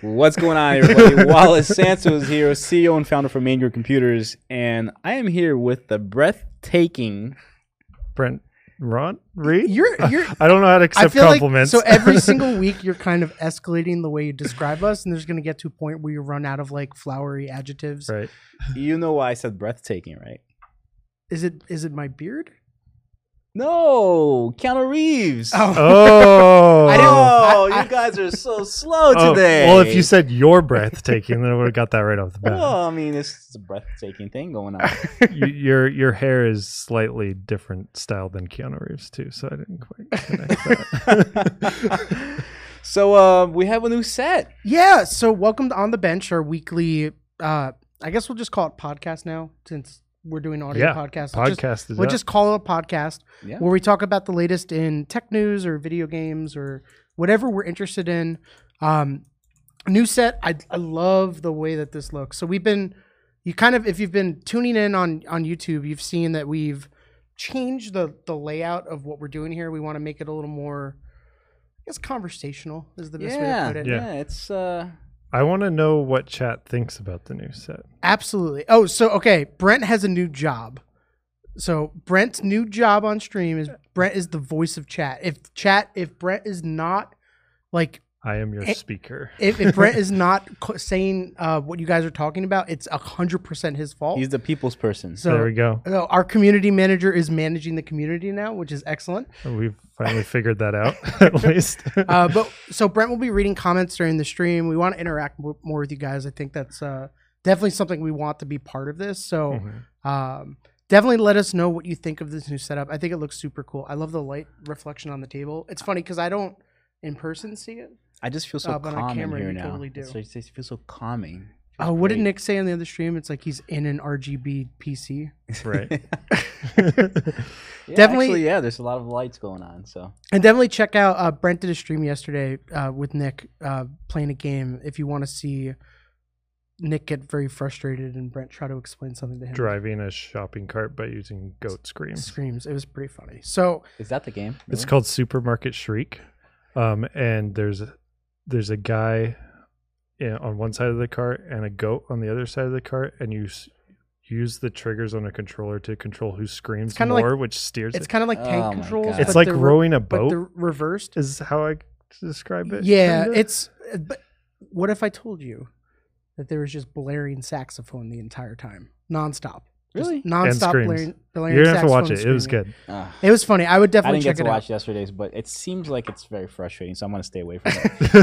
What's going on, everybody? Wallace Santos here, CEO and founder for Main Group Computers, and I am here with the breathtaking Brent Reed. You're I don't know how to accept compliments. so every single week you're kind of escalating the way you describe us, and there's going to get to a point where you run out of like flowery adjectives. Right. You know why I said breathtaking, right? Is it my beard? No, Keanu Reeves. Oh. You guys are so slow today. Well, if you said you're breathtaking, then I would have got that right off the bat. Well, I mean, it's a breathtaking thing going on. Your hair is slightly different style than Keanu Reeves too, so I didn't quite connect that. So we have a new set. Yeah. So welcome to On the Bench, our weekly. I guess we'll just call it podcast now, since we're doing audio podcast. We'll just call it a podcast where we talk about the latest in tech news or video games or whatever we're interested in. New set. I love the way that this looks. So if you've been tuning in on YouTube, you've seen that we've changed the layout of what we're doing here. We want to make it a little more, I guess, conversational is the best way to put it. Yeah, it's I want to know what chat thinks about the new set. Absolutely. Oh, so okay, Brent has a new job. So Brent's new job on stream is Brent is the voice of chat. If Brent is not like I am your speaker. If Brent is not saying what you guys are talking about, it's 100% his fault. He's the people's person. So there we go. Our community manager is managing the community now, which is excellent. We've finally figured that out, at least. So Brent will be reading comments during the stream. We want to interact more with you guys. I think that's definitely something we want to be part of this. So definitely let us know what you think of this new setup. I think it looks super cool. I love the light reflection on the table. It's funny because I don't in person see it. I just feel so but calm on camera, in here you now. totally do. It feels so calming. What did Nick say on the other stream? It's like he's in an RGB PC. Right. Definitely. Actually, there's a lot of lights going on. So and definitely check out Brent did a stream yesterday with Nick playing a game. If you want to see Nick get very frustrated and Brent try to explain something to him. Driving a shopping cart by using goat screams. It was pretty funny. So is that the game? Really? It's called Supermarket Shriek. And there's a guy on one side of the cart and a goat on the other side of the cart, and you use the triggers on a controller to control who screams more, which steers it's kind of like tank controls. It's like rowing a boat. But they're reversed. Is how I describe it. Yeah, But what if I told you that there was just blaring saxophone the entire time, nonstop? Really? Nonstop blaring You're gonna have to watch it. It was good. It was funny. I would definitely check it out. I didn't get to watch yesterday's, but it seems like it's very frustrating, so I'm going to stay away from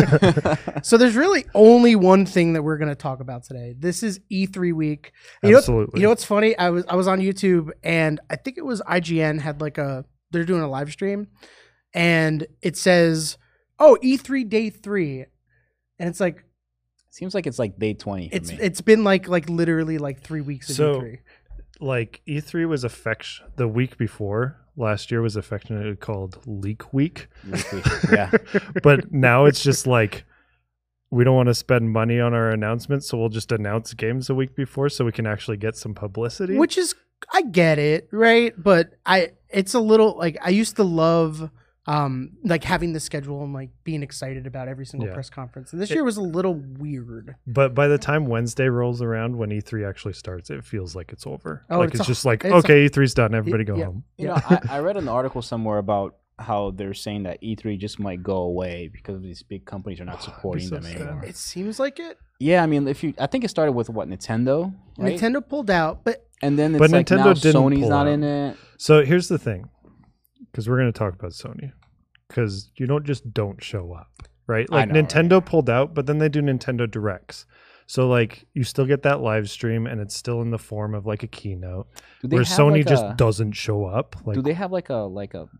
it. So there's really only one thing that we're going to talk about today. This is E3 week. Absolutely. You know what's funny? I was on YouTube, and I think it was IGN had they're doing a live stream, and it says, "Oh, E3 day 3," and it's like seems like it's like day 20 for me. It's been like literally like 3 weeks of E3. Like E3 was the week before last year was affectionately called Leak Week. Yeah. But now it's just like we don't want to spend money on our announcements, so we'll just announce games a week before so we can actually get some publicity. Which is, I get it, right? But it's a little like I used to love like having the schedule and like being excited about every single press conference. And this year was a little weird. But by the time Wednesday rolls around, when E3 actually starts, it feels like it's over. Oh, like it's just like, okay, E3's done. Everybody go home. You know, I read an article somewhere about how they're saying that E3 just might go away because these big companies are not supporting them anymore. It seems like it. Yeah, I mean, I think it started with Nintendo, right? Nintendo pulled out, and then it's like Nintendo now didn't Sony's not in it. So here's the thing, because we're going to talk about Sony. Because you don't show up, right? Like Nintendo pulled out, but then they do Nintendo Directs. So like you still get that live stream, and it's still in the form of like a keynote, where Sony just doesn't show up. Like, do they have like a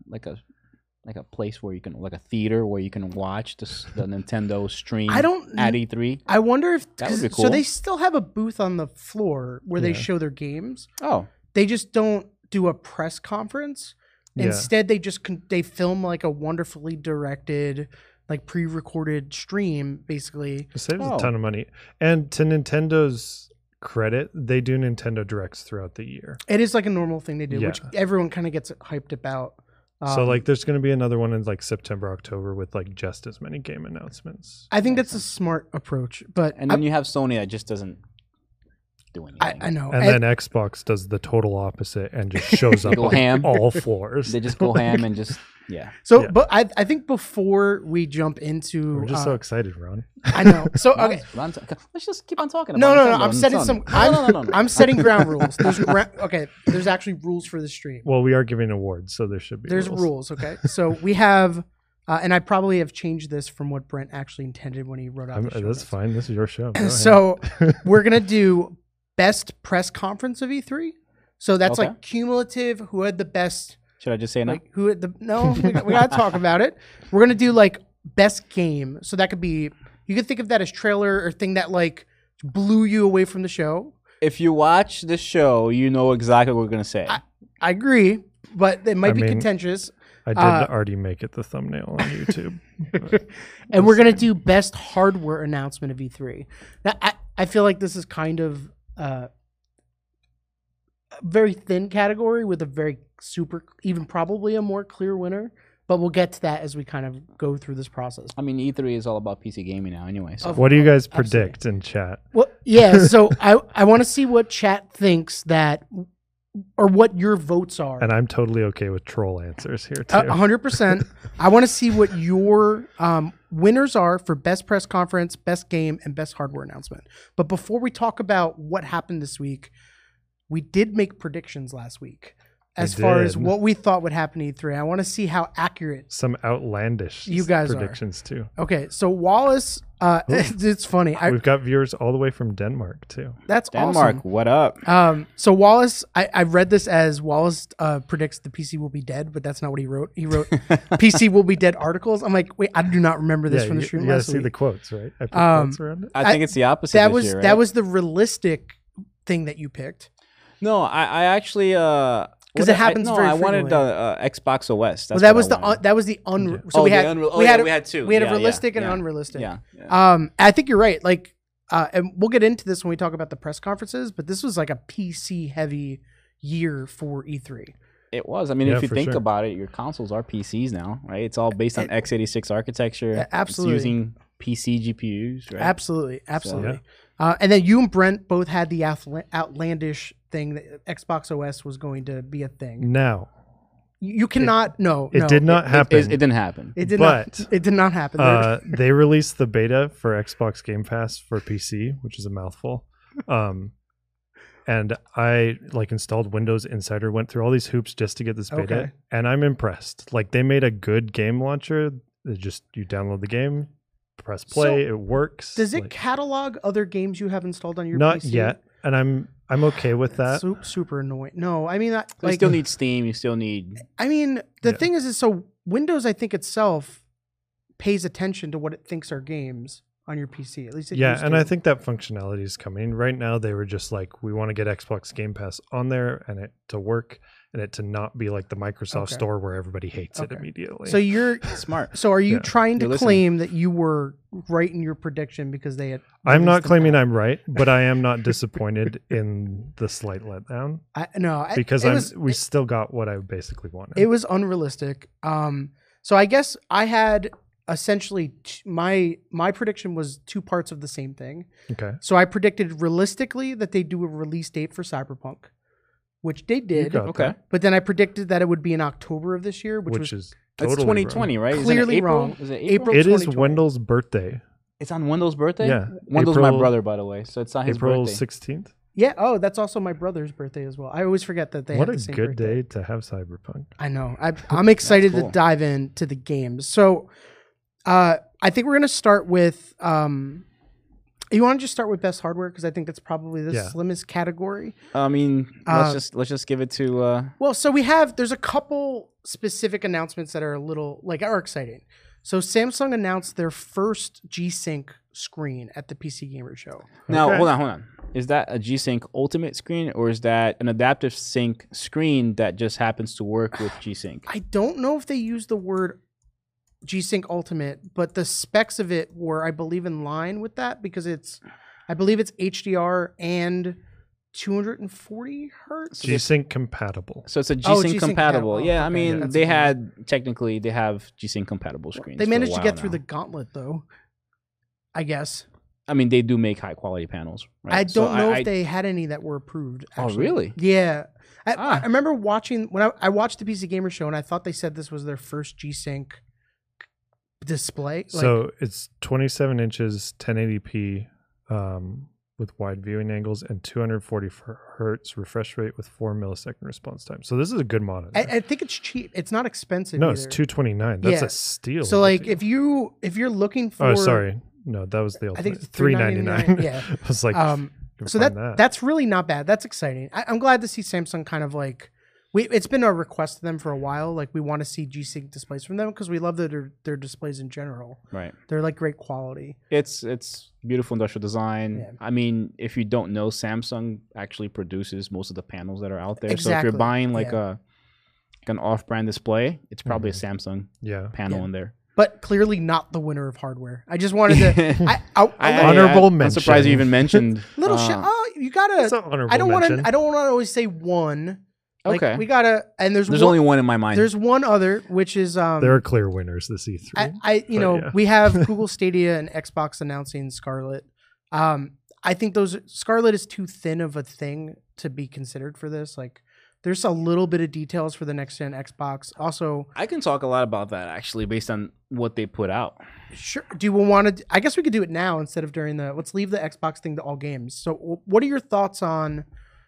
place where you can like a theater where you can watch the Nintendo stream at E3? I wonder if that would be cool. So they still have a booth on the floor where they show their games. Oh, they just don't do a press conference. Instead, they film like a wonderfully directed, like pre-recorded stream, basically. It saves a ton of money. And to Nintendo's credit, they do Nintendo Directs throughout the year. It is like a normal thing they do, which everyone kind of gets hyped about. So like there's going to be another one in like September, October with like just as many game announcements. I think that's a smart approach, but and then you have Sony that just doesn't do anything. I know. And then Xbox does the total opposite and just shows up on ham. All floors. They just go ham and just So, but I think before we jump into, we're just so excited, Ron. I know. So okay, let's just keep on talking. No. I'm setting some. I'm setting ground rules. There's actually rules for the stream. Well, we are giving awards, so there should be. There's rules. Okay, so we have, and I probably have changed this from what Brent actually intended when he wrote out. That's fine. This is your show. So we're gonna do best press conference of E3. So that's like cumulative. Who had the best? Should I just say no? Like who had the no? We gotta talk about it. We're gonna do like best game. So that could be, you could think of that as trailer or thing that like blew you away from the show. If you watch the show, you know exactly what we're gonna say. I agree, but it might be contentious. I did already make it the thumbnail on YouTube. And we're gonna do best hardware announcement of E3. Now I feel like this is kind of a very thin category with a very super, even probably a more clear winner, but we'll get to that as we kind of go through this process. I mean, E3 is all about PC gaming now anyway. So. What do you guys predict in chat? Well, yeah, so I want to see what chat thinks that, or what your votes are. And I'm totally okay with troll answers here too. 100%. I want to see what your winners are for best press conference, best game, and best hardware announcement. But before we talk about what happened this week, we did make predictions last week as far as what we thought would happen at E3. I want to see how accurate some outlandish you guys predictions too. Okay, so Wallace, it's funny. We've got viewers all the way from Denmark too. That's Denmark, awesome. What up? So Wallace, I read this as Wallace predicts the PC will be dead, but that's not what he wrote. He wrote PC will be dead articles. I'm like, wait, I do not remember this from the stream. You gotta see the quotes, right? I put quotes around it. I think it's the opposite. That that was the realistic thing that you picked. No, I actually because it happens very frequently. I wanted Xbox OS. That's that was the unreal. So we had two. We had a realistic and an unrealistic. Yeah. I think you're right. Like, and we'll get into this when we talk about the press conferences. But this was like a PC heavy year for E3. It was. I mean, if you think about it, your consoles are PCs now, right? It's all based on x86 architecture. Absolutely. It's using PC GPUs, right? Absolutely. So, and then you and Brent both had the outlandish thing that Xbox OS was going to be a thing. Now, you cannot. It did not happen. It didn't happen. It did not happen. They released the beta for Xbox Game Pass for PC, which is a mouthful. And I installed Windows Insider, went through all these hoops just to get this beta, and I'm impressed. Like, they made a good game launcher. You download the game, press play, it works. Does it catalog other games you have installed on your PC? Not yet, and I'm okay with that. Super annoying. No, I mean, you still need Steam. You still need. I mean, the thing is so Windows, I think itself pays attention to what it thinks are games on your PC. At least it used and to. I think that functionality is coming. Right now, they were just like, we want to get Xbox Game Pass on there and it to work and it to not be like the Microsoft Store where everybody hates it immediately. So you're smart. So are you trying to claim that you were right in your prediction because they had? I'm not claiming I'm right, but I am not disappointed in the slight letdown. Because we still got what I basically wanted. It was unrealistic. So I guess I had essentially my prediction was two parts of the same thing. Okay. So I predicted realistically that they do a release date for Cyberpunk, which they did. Okay. But then I predicted that it would be in October of this year, which is totally 2020, wrong. Right? Clearly wrong. Is it April? It is Wendell's birthday. It's on Wendell's birthday? Yeah. Wendell's my brother, by the way, so it's not his April birthday. 16th? Yeah. Oh, that's also my brother's birthday as well. I always forget that they have the same birthday. What a good day to have Cyberpunk. I know. I'm excited to dive into the games. So I think we're going to start with... you want to just start with best hardware because I think that's probably the slimmest category. I mean, let's just give it to. Well, so there's a couple specific announcements that are are exciting. So Samsung announced their first G-Sync screen at the PC Gamer Show. Now, hold on. Is that a G-Sync Ultimate screen or is that an adaptive sync screen that just happens to work with G-Sync? I don't know if they use the word G-Sync Ultimate, but the specs of it were, I believe, in line with that because I believe it's HDR and 240 hertz. G-Sync compatible. So it's a G-Sync compatible. Yeah, okay. I mean, they have G-Sync compatible screens. They managed to get through the gauntlet, though, I guess. I mean, they do make high-quality panels. Right? I don't know if they had any that were approved, actually. Oh, really? Yeah. I remember watching, when I watched the PC Gamer Show, and I thought they said this was their first G-Sync display. So it's 27 inches, 1080p, with wide viewing angles and 240 hertz refresh rate with 4 millisecond response time. So this is a good monitor. I think it's cheap. It's not expensive. No, either. It's $229. That's a steal. So like if you're looking for, oh sorry, no, that was the ultimate. I think it's $399. Yeah, I was like, so that's really not bad. That's exciting. I'm glad to see Samsung kind of like. It's been a request to them for a while. Like we want to see G-Sync displays from them because we love their displays in general. Right. They're like great quality. It's beautiful industrial design. Yeah. I mean, if you don't know, Samsung actually produces most of the panels that are out there. Exactly. So if you're buying like an off-brand display, it's probably a Samsung panel in there. But clearly not the winner of hardware. I just wanted to honorable mention. I'm surprised you even mentioned little shit. Oh, you gotta. I don't want to always say one. Like, okay, we gotta, and there's only one in my mind. There's one other, which is there are clear winners this E3. We have Google Stadia and Xbox announcing Scarlet. I think Scarlet is too thin of a thing to be considered for this. Like, there's a little bit of details for the next gen Xbox. Also, I can talk a lot about that actually, based on what they put out. Sure. Do you want to? I guess we could do it now instead of during the. Let's leave the Xbox thing to all games. So, what are your thoughts on?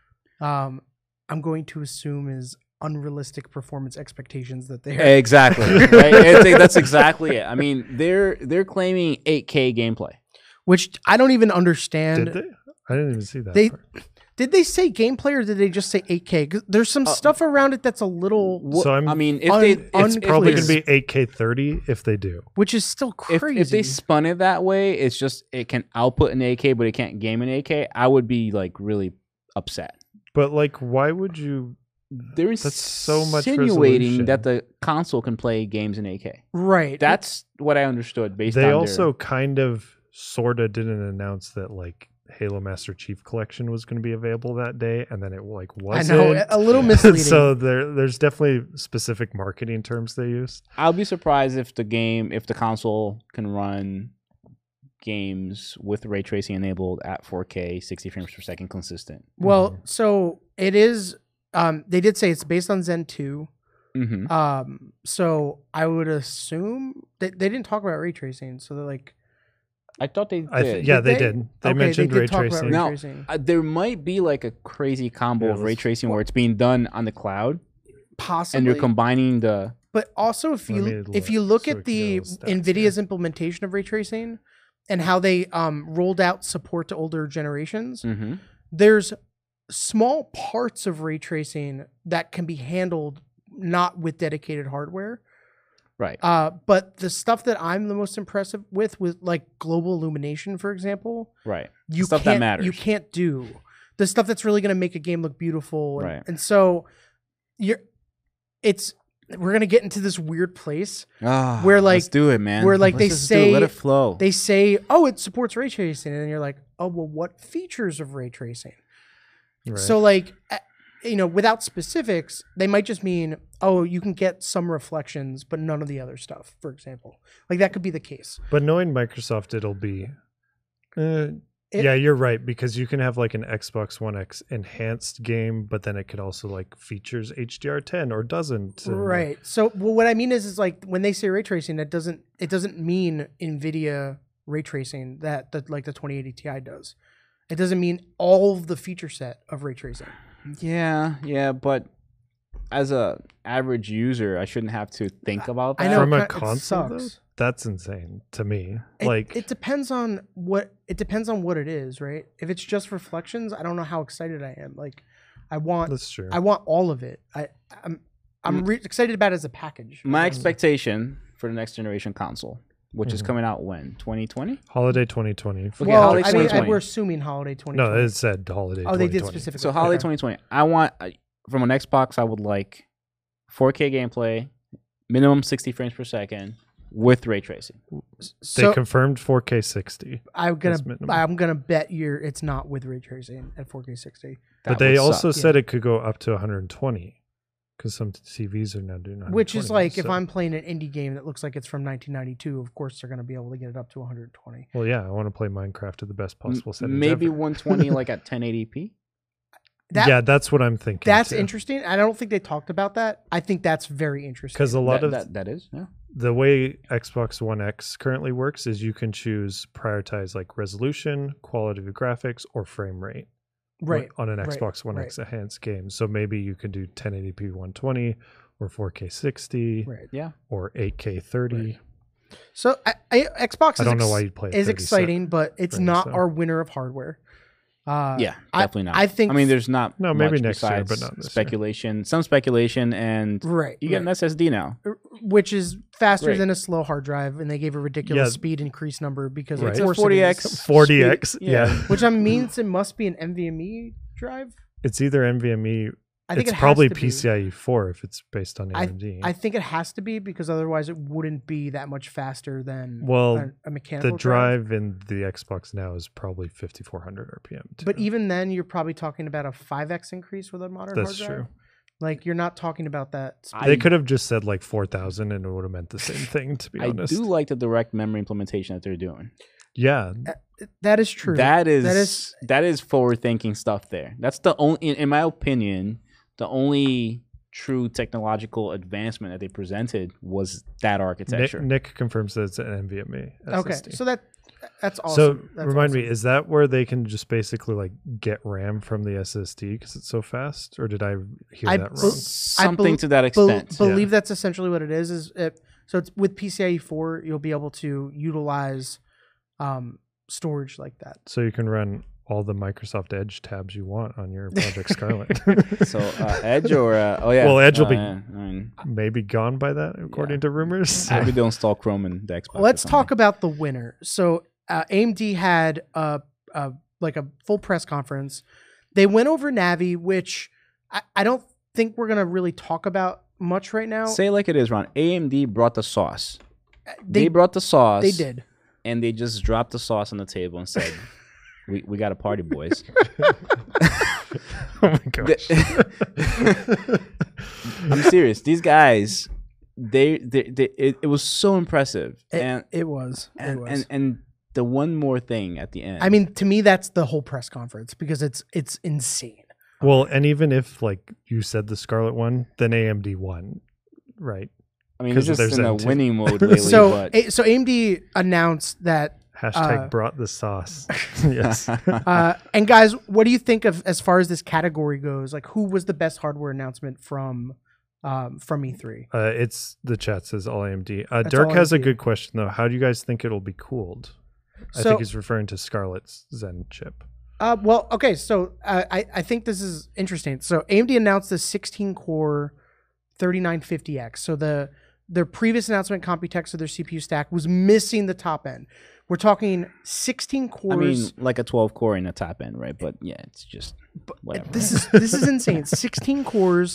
I'm going to assume is unrealistic performance expectations that they have. Exactly. Right? That's exactly it. I mean, they're claiming 8K gameplay, which I don't even understand. Did they? I didn't even see that. Did they say gameplay or did they just say 8K? 'Cause there's some stuff around it that's a little. So I mean, it's probably going to be 8K 30 if they do, which is still crazy. If they spun it that way, it's just it can output in 8K, but it can't game in 8K. I would be like really upset. But like, why would you? They're so much insinuating that the console can play games in 8K. Right. That's what I understood. They also kind of, sorta didn't announce that like Halo Master Chief Collection was going to be available that day, and then it like wasn't. I know, a little misleading. So there's definitely specific marketing terms they used. I'll be surprised if the console can run games with ray tracing enabled at 4K 60 frames per second consistent. Well, so it is they did say it's based on Zen 2. So I would assume they didn't talk about ray tracing, so they're like I thought they did. They did. They mentioned ray tracing. Now, there might be like a crazy combo of ray tracing where it's being done on the cloud. Possibly. And you're combining the But also if you look at the NVIDIA's implementation of ray tracing, and how they rolled out support to older generations, there's small parts of ray tracing that can be handled not with dedicated hardware. Right. But the stuff that I'm the most impressive with like global illumination, for example. Right. Stuff that matters. You can't do the stuff that's really going to make a game look beautiful. Right. And so we're gonna get into this weird place where like let's do it, man. Where like let's let it flow. They say, oh, it supports ray tracing, and you're like, oh, well, what features of ray tracing? Right. So like, without specifics, they might just mean, oh, you can get some reflections, but none of the other stuff. For example, like that could be the case. But knowing Microsoft, it'll be. Yeah, you're right, because you can have like an Xbox One X enhanced game, but then it could also like features HDR10 or doesn't. Right. So what I mean is like when they say ray tracing, it doesn't mean NVIDIA ray tracing that the 2080 Ti does. It doesn't mean all of the feature set of ray tracing. Yeah, but as a average user, I shouldn't have to think about that. I know, from a console, though, that's insane to me. It depends on what it is, right? If it's just reflections, I don't know how excited I am. Like, that's true. I want all of it. I'm excited about it as a package. My expectation for the next generation console, which is coming out when? 2020? Holiday 2020. Okay, well, holiday 2020. We're assuming holiday 2020. No, it said holiday 2020. Oh, they did specifically. So holiday 2020. I want, from an Xbox, I would like 4K gameplay, minimum 60 frames per second, with ray tracing. They confirmed 4K 60. I'm gonna bet it's not with ray tracing at 4K 60. But they also said it could go up to 120 because some TVs are now doing 120. Which is like if I'm playing an indie game that looks like it's from 1992, of course they're going to be able to get it up to 120. Well, yeah, I want to play Minecraft at the best possible settings. Maybe 120 like at 1080p. That's what I'm thinking. That's interesting. I don't think they talked about that. I think that's very interesting. Because a lot of that is, yeah. The way Xbox One X currently works is you can prioritize like resolution, quality of graphics, or frame rate. Right. On an Xbox One X enhanced game. So maybe you can do 1080p 120 or 4K 60 or 8K 30. Right. So Xbox I don't know why you'd play is exciting, but it's not our winner of hardware. Definitely not. I think. I mean, there's not maybe next year, but not this speculation. Year. Some speculation, and you get an SSD now, which is faster than a slow hard drive, and they gave a ridiculous speed increase number because it's a 40x. 40x, yeah. Which means it must be an NVMe drive. It's either NVMe. I think it's probably PCIe 4 if it's based on AMD. I think it has to be because otherwise it wouldn't be that much faster than a mechanical the drive in the Xbox now is probably 5400 RPM. Too. But even then, you're probably talking about a 5x increase with a modern hard drive. That's true. Like you're not talking about that. They could have just said like 4000 and it would have meant the same thing. To be honest, I do like the direct memory implementation that they're doing. Yeah, that is true. That is forward thinking stuff there. That's the only, in my opinion. The only true technological advancement that they presented was that architecture. Nick confirms that it's an NVMe SSD. Okay, so that's awesome. So remind me, is that where they can just basically like get RAM from the SSD because it's so fast, or did I hear that wrong? Something to that extent. Believe that's essentially what it is. So it's with PCIe 4, you'll be able to utilize storage like that. So you can run all the Microsoft Edge tabs you want on your Project Scarlet. So Edge or well, Edge will be maybe gone by that, according to rumors. Maybe they'll install Chrome in the Xbox. Let's talk about the winner. So AMD had a full press conference. They went over Navi, which I don't think we're gonna really talk about much right now. Say it like it is, Ron. AMD brought the sauce. They brought the sauce. They did, and they just dropped the sauce on the table and said. We got a party, boys. Oh my gosh! I'm serious. These guys, it was so impressive, and it was. And the one more thing at the end. I mean, to me, that's the whole press conference because it's insane. Well, and even if like you said the Scarlet won, then AMD won, right? I mean, it's just in a winning mode lately. So AMD announced that. # brought the sauce. Yes. And guys, what do you think of as far as this category goes? Like, who was the best hardware announcement from E3? It's the chat says all AMD. Dirk has a good question though. How do you guys think it'll be cooled? I think he's referring to Scarlett's Zen chip. Well, okay. So I think this is interesting. So AMD announced the 16-core 3950X. So their previous announcement, Computex, of their CPU stack was missing the top end. We're talking 16 cores. I mean, like a 12 core in the top end, right? But yeah, it's just whatever. This is insane. 16 cores,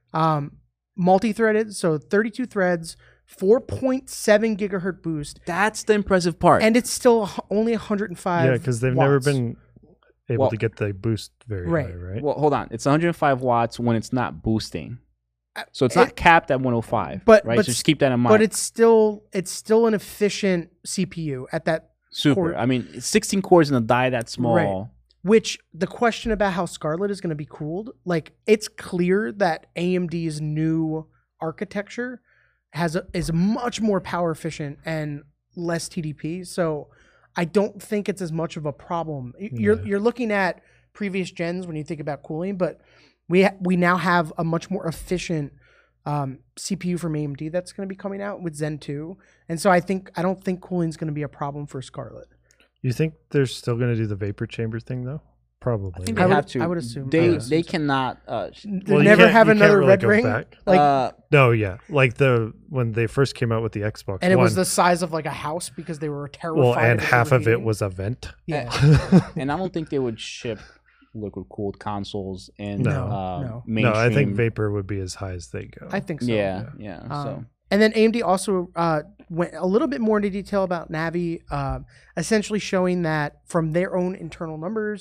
multi-threaded, so 32 threads, 4.7 gigahertz boost. That's the impressive part. And it's still only 105 Yeah, because they've never been able to get the boost very high, right? Well, hold on. It's 105 watts when it's not boosting. So it's not capped at 105, right? So just keep that in mind. But it's still an efficient CPU at that super. Core. I mean, 16 cores in a die that small. Right. Which the question about how Scarlet is going to be cooled, like it's clear that AMD's new architecture is much more power efficient and less TDP. So I don't think it's as much of a problem. You're looking at previous gens when you think about cooling, but we now have a much more efficient CPU from AMD that's going to be coming out with Zen 2. And so I don't think cooling is going to be a problem for Scarlet. You think they're still going to do the vapor chamber thing though? Probably. I think they have to. I would assume they cannot. They never have another red ring. Like no, yeah, like when they first came out with the Xbox, and it was the size of like a house because they were terrified. Well, and half of it was a vent. Yeah, and I don't think they would ship liquid cooled consoles and no. I think vapor would be as high as they go. I think so. Yeah. So. And then AMD also went a little bit more into detail about Navi, essentially showing that from their own internal numbers,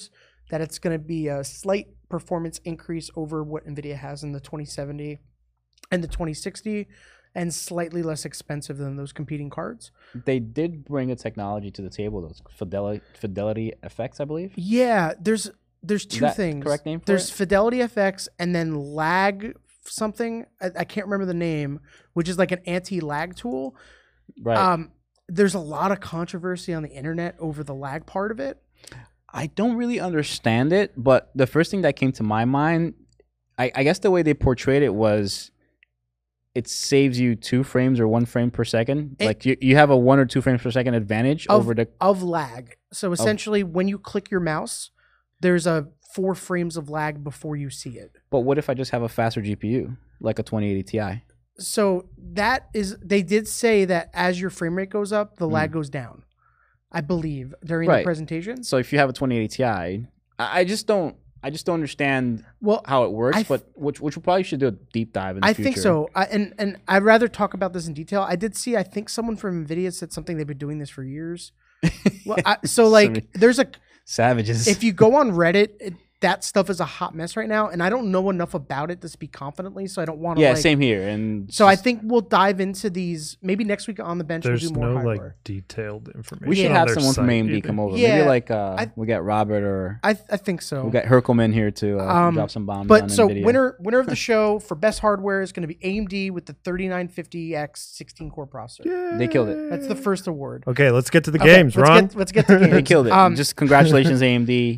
that it's going to be a slight performance increase over what NVIDIA has in the 2070 and the 2060, and slightly less expensive than those competing cards. They did bring a technology to the table, those Fidelity FX, I believe. Yeah, there's two things. Correct name for There's it? Fidelity FX and then lag something. I can't remember the name, which is like an anti-lag tool. Right. There's a lot of controversy on the internet over the lag part of it. I don't really understand it, but the first thing that came to my mind, I guess the way they portrayed it was it saves you 2 frames or 1 frame per second. Like you have a 1 or 2 frames per second advantage over the lag. So essentially, when you click your mouse, there's a 4 frames of lag before you see it. But what if I just have a faster GPU, like a 2080 Ti? So they did say that as your frame rate goes up, the lag goes down, I believe, during the presentation. So if you have a 2080 Ti, I just don't understand how it works, but which we probably should do a deep dive in the future. I think so. And I'd rather talk about this in detail. I did see, I think someone from NVIDIA said something, they've been doing this for years. Well, there's a... Savages. If you go on Reddit, that stuff is a hot mess right now, and I don't know enough about it to speak confidently, so I don't want to. Yeah, same here. And so I think we'll dive into these maybe next week on the bench. There's we'll do more no hardware. Detailed information. We should have someone from AMD come over. Yeah, maybe we got Robert or I think so. We got Herkelman here to drop some bombs. But on so NVIDIA. winner of the show for best hardware is going to be AMD with the 3950X 16-core processor. Yay. They killed it. That's the first award. Okay, let's get to the games, Ron. Let's get to the games. They killed it. Just congratulations, AMD.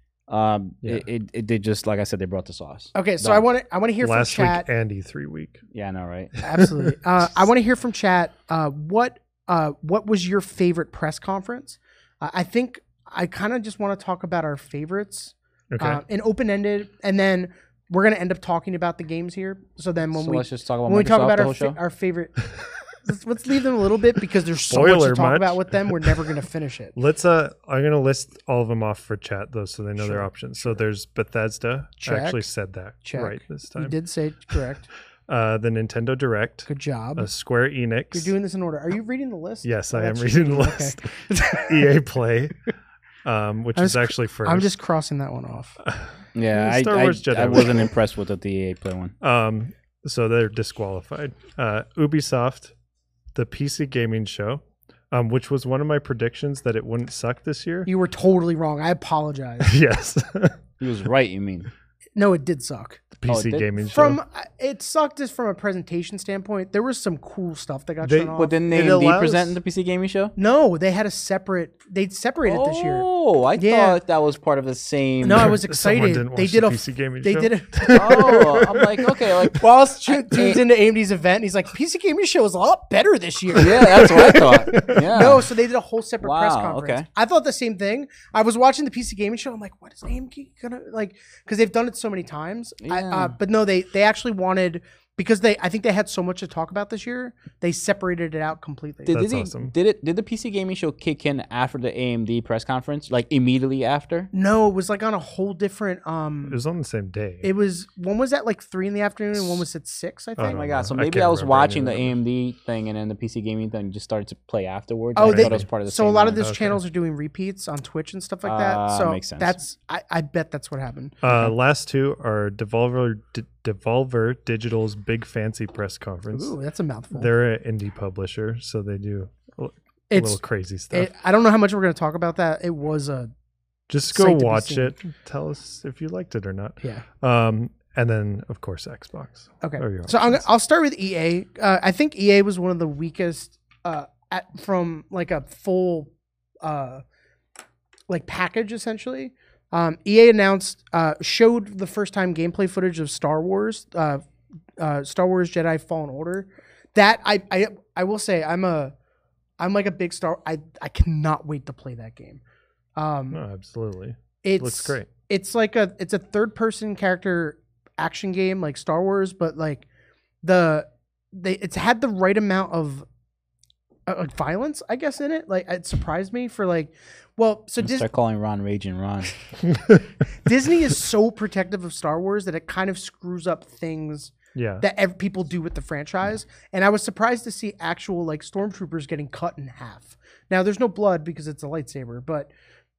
It did just like I said. They brought the sauce. Okay, so I want to hear from chat. Last week and E3 week. Yeah, I know, right? Absolutely. I want to hear from chat. What was your favorite press conference? I think I kind of just want to talk about our favorites. Okay. In open ended, and then we're gonna end up talking about the games here. So then let's just talk about our favorite. Let's leave them a little bit because there's so much to talk about with them. We're never going to finish it. Let's. I'm going to list all of them off for chat though, so they know their options. So there's Bethesda. Check. I actually said that right this time. You did say it correct. The Nintendo Direct. Good job. Square Enix. You're doing this in order. Are you reading the list? Yes, I am reading the list. EA Play, which is actually first. I'm just crossing that one off. Yeah, I wasn't impressed with the EA Play one. So they're disqualified. Ubisoft. The PC Gaming Show, which was one of my predictions that it wouldn't suck this year. You were totally wrong. I apologize. Yes. He was right, you mean? No, it did suck. The PC Gaming Show. It sucked just from a presentation standpoint. There was some cool stuff that got shown off. But didn't AMD present in the PC Gaming Show? No, they had they separated this year. Oh, I thought that was part of the same. No, I was excited. They did a PC Gaming Show. Did it. Oh, I'm like, okay, like Boss tunes into AMD's event, and he's like, PC Gaming Show is a lot better this year. Yeah, that's what I thought. Yeah. No, so they did a whole separate press conference. Okay. I thought the same thing. I was watching the PC Gaming Show. I'm like, what is AMD gonna like? Because they've done it so many times. Yeah. But no, they actually wanted, because I think they had so much to talk about this year, they separated it out completely. That's awesome. Did the PC Gaming Show kick in after the AMD press conference, like immediately after? No, it was like on a whole different. It was on the same day. It was, one was at like 3 PM and one was at 6, I think. Oh my god! So maybe I was watching the AMD thing and then the PC Gaming thing just started to play afterwards. Oh, I thought it was part of the so same a lot one. of those channels are doing repeats on Twitch and stuff like that. So makes sense. That's I bet that's what happened. Last two are Devolver Digital's Big Fancy press conference. Ooh, that's a mouthful. They're an indie publisher, so they do a little crazy stuff. I don't know how much we're going to talk about that. It was a just go watch it. Tell us if you liked it or not. Yeah. And then of course Xbox. Okay. So I'll start with EA. I think EA was one of the weakest from like a full like package essentially. EA announced showed the first time gameplay footage of Star Wars Jedi Fallen Order. That I will say I'm like a big I cannot wait to play that game. No, absolutely. It looks great. It's like it's a third person character action game like Star Wars, but like it's had the right amount of violence, I guess, in it. Like it surprised me for like, well, so start calling Ron Raging Ron. Disney is so protective of Star Wars that it kind of screws up things that people do with the franchise. And I was surprised to see actual like stormtroopers getting cut in half. Now there's no blood because it's a lightsaber, but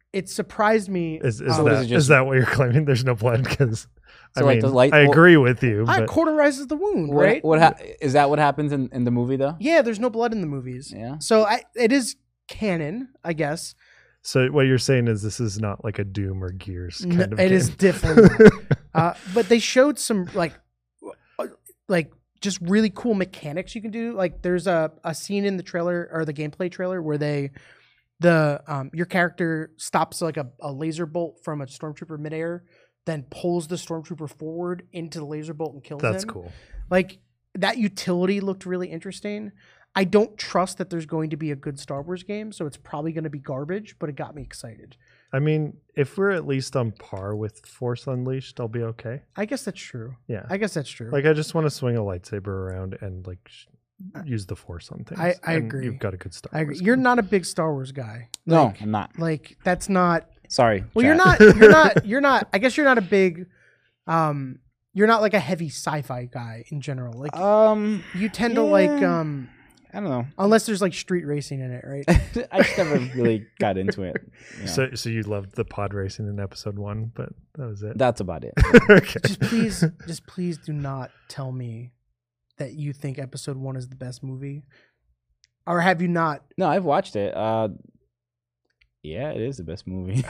it surprised me. Is that what you're claiming? There's no blood because. So I mean, I agree with you. It cauterizes the wound, right? Is that what happens in the movie, though? Yeah, there's no blood in the movies. Yeah. So it is canon, I guess. So what you're saying is this is not like a Doom or Gears kind of game. It is different. But they showed some like just really cool mechanics you can do. Like there's a scene in the trailer or the gameplay trailer where your character stops like a laser bolt from a stormtrooper midair, then pulls the stormtrooper forward into the laser bolt and kills him. That's cool. Like that utility looked really interesting. I don't trust that there's going to be a good Star Wars game, so it's probably going to be garbage, but it got me excited. I mean, if we're at least on par with Force Unleashed, I'll be okay. I guess that's true. Yeah. I guess that's true. Like, I just want to swing a lightsaber around and, like, use the Force on things. I agree. You've got a good Star Wars. I agree. Game. You're not a big Star Wars guy. No, I'm not. Like, that's not... Sorry. Well, you're not... I guess you're not a big... you're not, like, a heavy sci-fi guy in general. Like, you tend to, like... I don't know. Unless there's like street racing in it, right? I just never really got into it. You know. So you loved the pod racing in episode 1, but that was it. That's about it. Okay. Just please do not tell me that you think episode 1 is the best movie. Or have you not? No, I've watched it. Yeah, it is the best movie.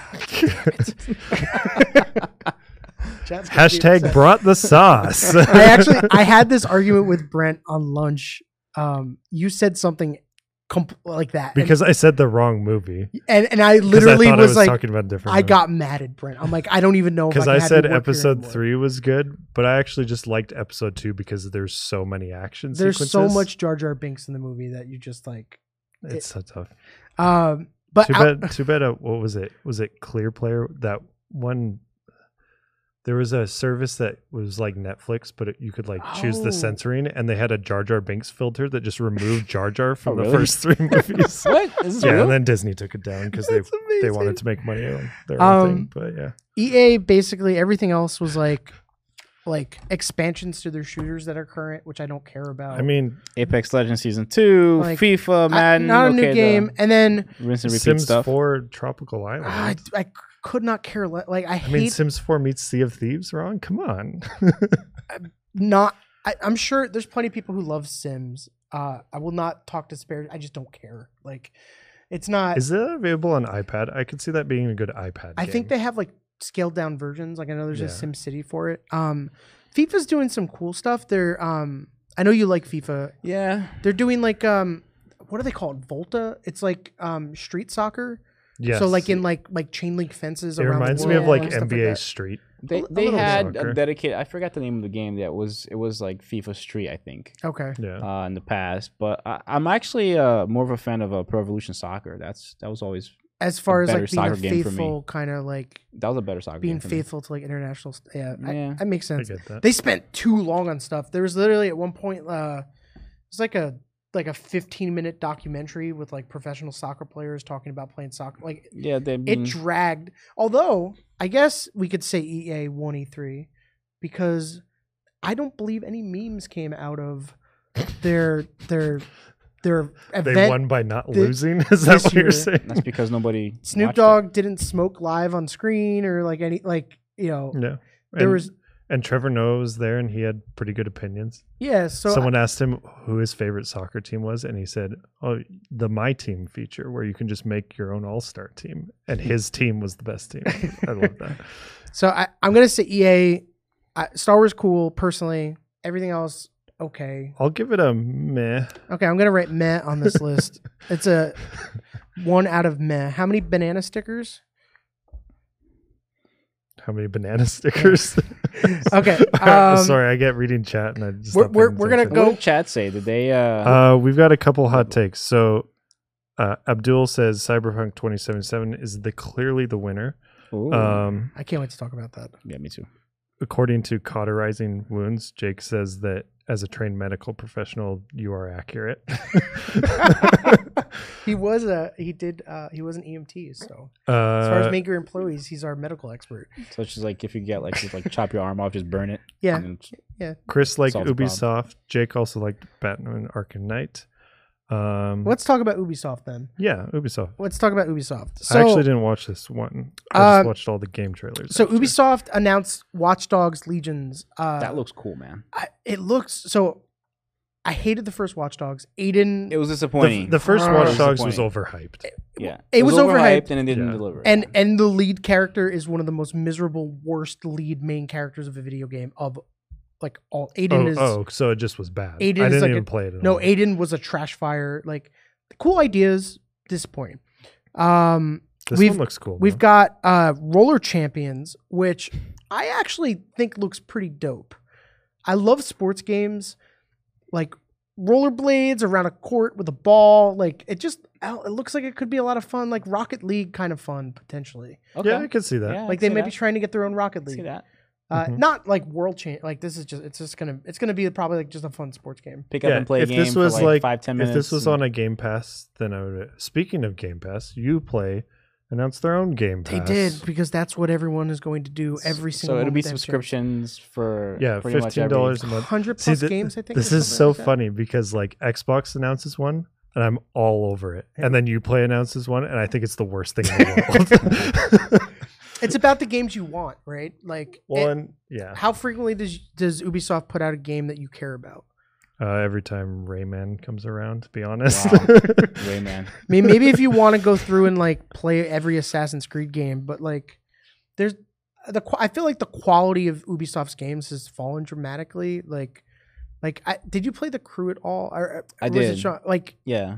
Hashtag brought the sauce. I had this argument with Brent on lunch. You said something like that because I said the wrong movie, and I literally was like, talking about a different I got mad at Brent. I'm like, I don't even know because I said episode 3 was good, but I actually just liked episode 2 because there's so many action sequences. There's so much Jar Jar Binks in the movie that you just like. It's so tough. But too bad. What was it? Was it Clear Player? That one. There was a service that was like Netflix, but you could like choose the censoring, and they had a Jar Jar Binks filter that just removed Jar Jar from the first 3 movies. What? Is this real? And then Disney took it down because they wanted to make money on their own thing. But yeah, EA basically everything else was like expansions to their shooters that are current, which I don't care about. I mean, Apex Legends Season 2, like, FIFA, Madden, not a new game, and then rinse and repeat Sims stuff. 4 Tropical Island. I could not care less. Like I mean, Sims 4 meets Sea of Thieves. Wrong? Come on. I'm sure there's plenty of people who love Sims. I will not talk disparage. I just don't care. Like, it's not. Is it available on iPad? I could see that being a good iPad. I think they have like scaled down versions. Like I know there's a Sim City for it. FIFA's doing some cool stuff. They're I know you like FIFA. Yeah. They're doing like what are they called? Volta. It's like street soccer. Yes. So like in like chain link fences. It around reminds the me world of like NBA Street. They had a dedicated. I forgot the name of the game. It was like FIFA Street, I think. Okay. Yeah. In the past, but I'm actually more of a fan of Pro Evolution Soccer. That was always as far as like being a faithful kind of like that was a better soccer being game faithful to like international. That makes sense. I get that. They spent too long on stuff. There was literally at one point it was like a 15-minute documentary with like professional soccer players talking about playing soccer. Like it dragged. Although I guess we could say EA won E3 because I don't believe any memes came out of their event. They won by not losing. Is that what you're saying? That's because nobody. Snoop Dogg didn't smoke live on screen or like any there was. And Trevor Noah was there, and he had pretty good opinions. Yeah. So someone asked him who his favorite soccer team was, and he said, "Oh, the My Team feature, where you can just make your own all-star team." And his team was the best team. I love that. So I'm gonna say EA. Star Wars cool personally. Everything else okay. I'll give it a meh. Okay, I'm gonna rate meh on this list. It's a 1 out of meh. How many banana stickers? How many banana stickers? Okay. Sorry, I get reading chat and I just we're gonna go. What did chat say? Did they? We've got a couple hot takes. So, Abdul says Cyberpunk 2077 is clearly the winner. I can't wait to talk about that. Yeah, me too. According to Cauterizing Wounds, Jake says that as a trained medical professional, you are accurate. He was an EMT, so as far as making employees, he's our medical expert. So it's just like if you get just chop your arm off, just burn it. Yeah. Chris liked Ubisoft. Jake also liked Batman Arkham Knight. Let's talk about Ubisoft then. Yeah, Ubisoft. Let's talk about Ubisoft. So, I actually didn't watch this one. I just watched all the game trailers. So Ubisoft announced Watch Dogs Legions. That looks cool, man. It looks so. I hated the first Watch Dogs. Aiden. It was disappointing. The first Watch Dogs was overhyped. It was overhyped and it didn't deliver. And the lead character is one of the most miserable, worst lead main characters of a video game of. Like all Aiden is. Oh, so it just was bad. Aiden I didn't even play it. No, all. Aiden was a trash fire. Like cool ideas, disappointing. This one looks cool. We've got Roller Champions, which I actually think looks pretty dope. I love sports games, like rollerblades around a court with a ball. Like it looks like it could be a lot of fun, like Rocket League kind of fun potentially. Okay. Yeah, I could see that. Yeah, like they may be trying to get their own Rocket League. See that. Not like world change. Like this is just it's gonna be probably like just a fun sports game. Pick up and play a game this was for like 5-10 minutes. If this was on a Game Pass, then I would. Speaking of Game Pass, Uplay announced their own Game Pass. They did because that's what everyone is going to do every single. So it'll be subscriptions for $15 a month. 100 plus games. I think this is so funny because like Xbox announces one. And I'm all over it. And then Uplay announces one, and I think it's the worst thing in the world. It's about the games you want, right? Like, yeah. How frequently does Ubisoft put out a game that you care about? Every time Rayman comes around, to be honest. Wow. Rayman. I mean, maybe if you want to go through and like play every Assassin's Creed game, but like, I feel like the quality of Ubisoft's games has fallen dramatically. Did you play The Crew at all? I did. Yeah.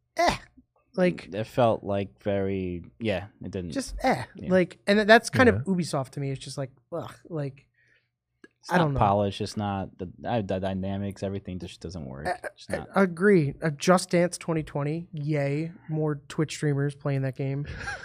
Like it felt like very it didn't just like, and that's kind of Ubisoft to me. It's just like ugh, like it's I don't know. Polish. It's not the dynamics. Everything just doesn't work. I agree. Just Dance 2020. Yay! More Twitch streamers playing that game.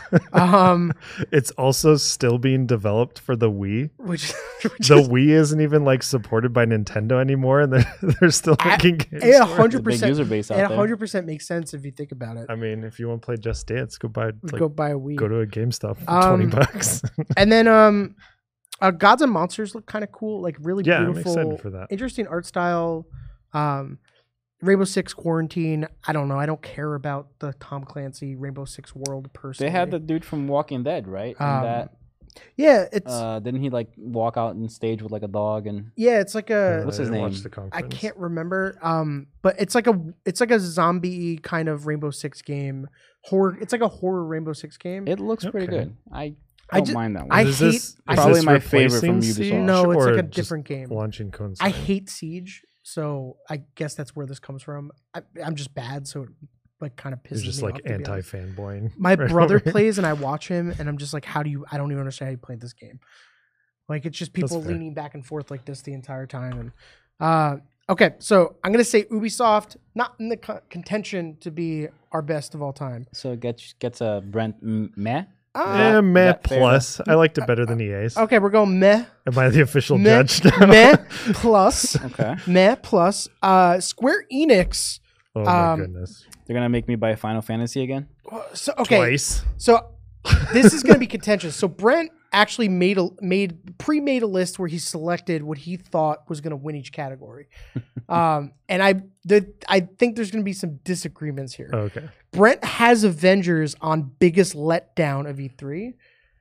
It's also still being developed for the Wii. Which the Wii isn't even like supported by Nintendo anymore, and they're still making games. 100% user base out there. 100% makes sense if you think about it. I mean, if you want to play Just Dance, go buy a Wii. Go to a GameStop for $20. And then Gods and Monsters look kind of cool, like really beautiful. I'm excited for that. Interesting art style. Rainbow Six Quarantine. I don't know. I don't care about the Tom Clancy Rainbow Six world personally. They had the dude from Walking Dead, right? Yeah, it's. Didn't he like walk out on stage with like a dog and? Yeah, it's like a. What's his name? I can't remember. But it's like a zombie kind of Rainbow Six game. Horror. It's like a horror Rainbow Six game. It looks pretty good. I don't mind that one. I hate. Probably my favorite from Ubisoft. No, it's like a different game. Launching Coincide. I hate Siege, so I guess that's where this comes from. I'm just bad, so it like kind of pisses me off. You're just like anti-fanboying. My brother plays, and I watch him, and I'm just like, I don't even understand how you played this game. Like it's just people leaning back and forth like this the entire time. And okay, so I'm gonna say Ubisoft, not in the contention to be our best of all time. So gets a Brent meh. Meh plus. I liked it better than EA's. Okay, we're going meh. Am I the official judge now? Meh plus. Okay. Meh plus. Square Enix. Oh my goodness. They're gonna make me buy Final Fantasy again. So okay. Twice. So this is gonna be contentious. So Brent actually made a list where he selected what he thought was gonna win each category. And I think there's gonna be some disagreements here. Okay. Brent has Avengers on biggest letdown of E3.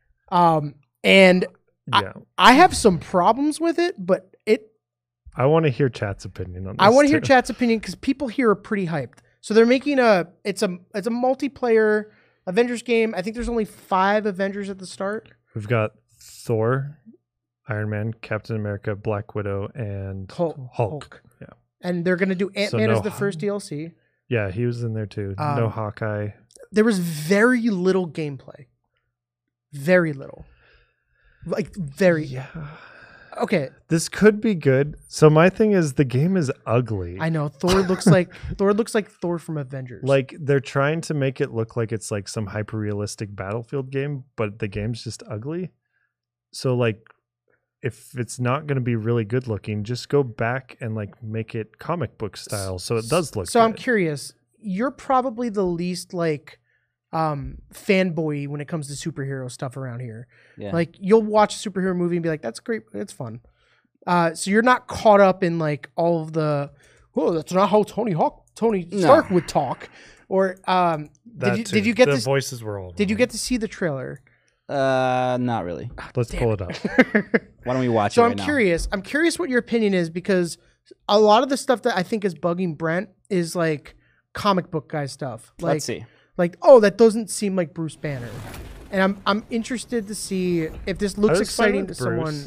And I have some problems with it, but I want to hear chat's opinion on this. I want to hear chat's opinion because people here are pretty hyped. So they're making it's a multiplayer Avengers game. I think there's only 5 Avengers at the start. We've got Thor, Iron Man, Captain America, Black Widow, and Hulk. Yeah. And they're going to do Ant-Man as the first DLC. Yeah, he was in there too. No Hawkeye. There was very little gameplay. Very little. Like very. Yeah. Okay. This could be good. So my thing is the game is ugly. I know. Thor looks like Thor from Avengers. Like they're trying to make it look like it's like some hyper realistic Battlefield game, but the game's just ugly. So like if it's not going to be really good looking, just go back and like make it comic book style so it does look so good. I'm curious. You're probably the least like fanboy when it comes to superhero stuff around here. Yeah. Like you'll watch a superhero movie and be like, that's great, it's fun. So you're not caught up in like all of the "Oh, that's not how Tony Stark would talk." Or did you get the voices were all? Did you get to see the trailer? Not really. Let's pull it up. Why don't we watch it? So I'm curious. I'm curious what your opinion is, because a lot of the stuff that I think is bugging Brent is like comic book guy stuff. Like, let's see. Like, oh, that doesn't seem like Bruce Banner, and I'm interested to see if this looks exciting to someone.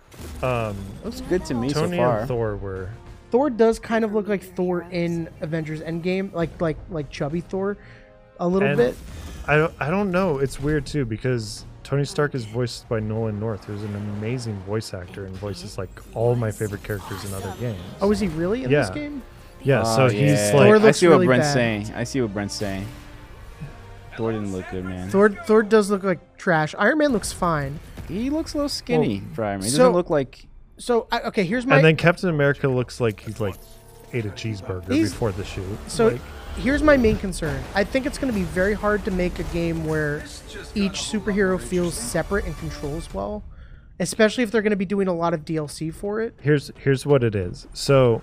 Looks good to me Tony so far. And Thor were. Thor does kind of look like Thor in Avengers Endgame, like chubby Thor, a little bit. I don't know. It's weird too, because Tony Stark is voiced by Nolan North, who's an amazing voice actor and voices like all my favorite characters in other games. Oh, is he really in this game? Yeah. So he's like. I see what Brent's saying. I see what Brent's saying. Thor didn't look good, man. Thor does look like trash. Iron Man looks fine. He looks a little skinny for Iron Man. He doesn't look like. So okay, here's my. And then Captain America looks like he's like ate a cheeseburger before the shoot. So here's my main concern. I think it's going to be very hard to make a game where each superhero feels separate and controls well, especially if they're going to be doing a lot of DLC for it. Here's what it is. So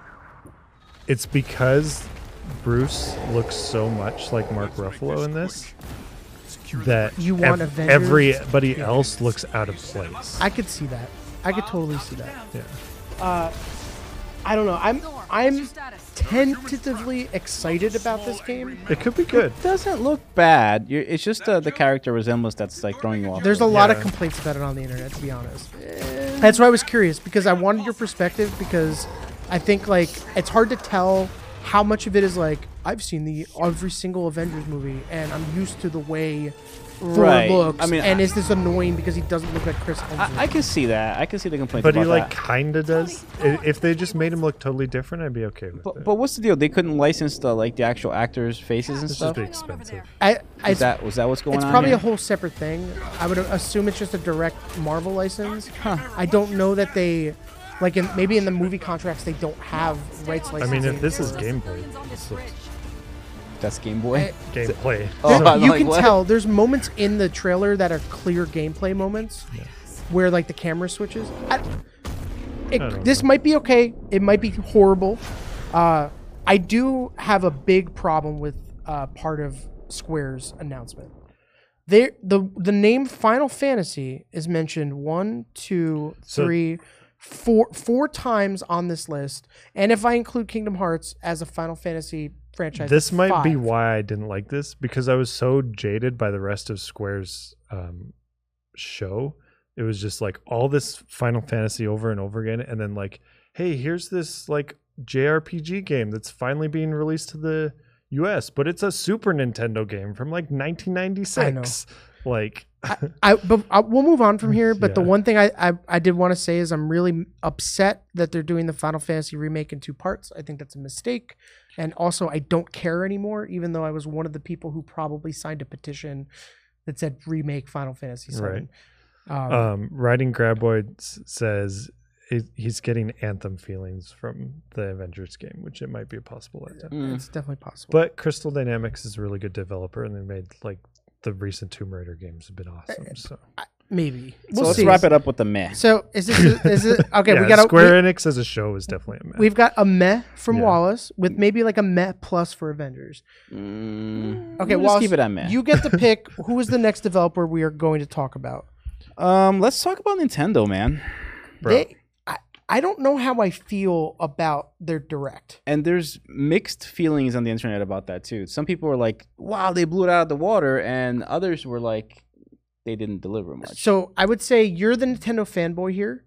it's because Bruce looks so much like Mark Ruffalo in this that you want everybody else looks out of place. I could see that. I could totally see that. Yeah. I don't know. I'm tentatively excited about this game. It could be good. It doesn't look bad. It's just the character resemblance that's like throwing you off. There's a lot of complaints about it on the internet, to be honest. That's why I was curious, because I wanted your perspective, because I think like it's hard to tell how much of it is like I've seen every single Avengers movie and I'm used to the way Thor looks. I mean, and is this annoying because he doesn't look like Chris Hemsworth? I can see that. I can see the complaint. But he like kind of does. If they just made him look totally different, I'd be okay with it. But what's the deal? They couldn't license the actual actors' faces and stuff. This would be expensive. Was that what's going on? It's probably a whole separate thing. I would assume it's just a direct Marvel license. I don't know that they. Like maybe in the movie contracts they don't have rights licensing. I mean, if this is gameplay, that's Game Boy gameplay. You can tell there's moments in the trailer that are clear gameplay moments, where like the camera switches. This might be okay. It might be horrible. I do have a big problem with part of Square's announcement. The name Final Fantasy is mentioned 1, 2, 3. Four times on this list, and if I include Kingdom Hearts as a Final Fantasy franchise, this might be why I didn't like this, because I was so jaded by the rest of Square's show. It was just like all this Final Fantasy over and over again, and then like, hey, here's this like JRPG game that's finally being released to the US, but it's a Super Nintendo game from like 1996. I know. Like. We'll move on from here, but the one thing I did want to say is I'm really upset that they're doing the Final Fantasy remake in 2 parts. I think that's a mistake, and also I don't care anymore, even though I was one of the people who probably signed a petition that said remake Final Fantasy VII. Right. Riding Graboid says he's getting Anthem feelings from the Avengers game, which it might be a possible Anthem. It's definitely possible. But Crystal Dynamics is a really good developer, and they made like the recent Tomb Raider games have been awesome. So maybe. So let's wrap it up with the meh. So is it okay? Yeah, we got Square Enix as a show is definitely a meh. We've got a meh from Wallace with maybe like a meh plus for Avengers. Okay, Wallace, keep it at meh. You get to pick who is the next developer we are going to talk about. Let's talk about Nintendo, man. I don't know how I feel about their Direct. And there's mixed feelings on the internet about that too. Some people were like, wow, they blew it out of the water. And others were like, they didn't deliver much. So I would say you're the Nintendo fanboy here.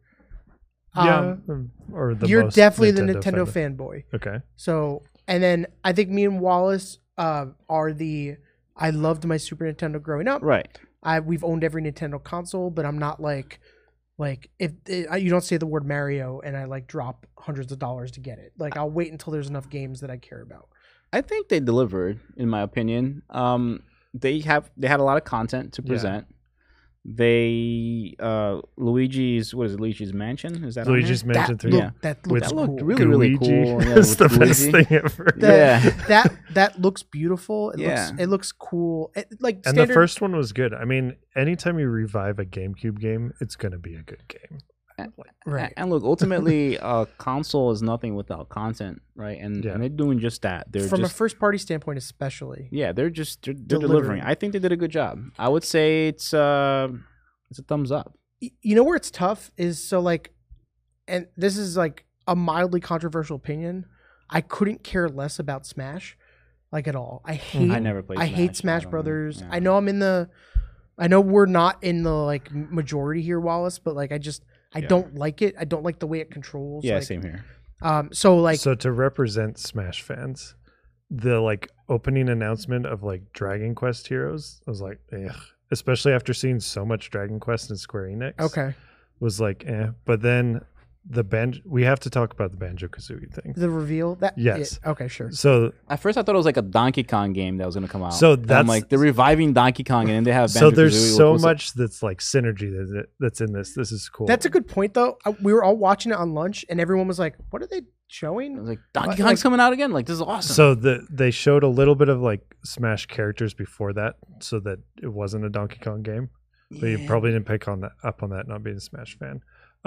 Or you're definitely the Nintendo fanboy. Okay. So, and then I think me and Wallace are I loved my Super Nintendo growing up. Right. We've owned every Nintendo console, but I'm not like if you don't say the word Mario and I like drop hundreds of dollars to get it. Like I'll wait until there's enough games that I care about. I think they delivered, in my opinion. They had a lot of content to present. They Luigi's Mansion? Is that Luigi's Mansion 3? That looked cool. really cool. It's the best thing ever. That looks beautiful. It looks cool. And the first one was good. I mean, anytime you revive a GameCube game, it's going to be a good game. Right. And look, ultimately, console is nothing without content, right? And they're doing just that. They're from a first party standpoint, especially. Yeah, they're delivering. I think they did a good job. I would say it's a thumbs up. You know where it's tough is so like, and this is like a mildly controversial opinion. I couldn't care less about Smash, like at all. I never played. I hate Smash Brothers. Yeah. I know we're not in the like majority here, Wallace, but like I don't like it. I don't like the way it controls. Yeah, like, same here. So to represent Smash fans, the like opening announcement of like Dragon Quest Heroes, I was like, ugh. Especially after seeing so much Dragon Quest and Square Enix. Okay. Was like, but then we have to talk about the Banjo-Kazooie thing. The reveal? Yes. Okay, sure. So at first I thought it was like a Donkey Kong game that was going to come out. So that's I'm like, they're reviving Donkey Kong and then they have Banjo-Kazooie. So there's so much that's like synergy that's in this. This is cool. That's a good point though. We were all watching it on lunch and everyone was like, what are they showing? I was like, Donkey Kong's coming out again? Like, this is awesome. So they showed a little bit of like Smash characters before that so that it wasn't a Donkey Kong game. But you probably didn't pick up on that not being a Smash fan.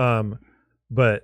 But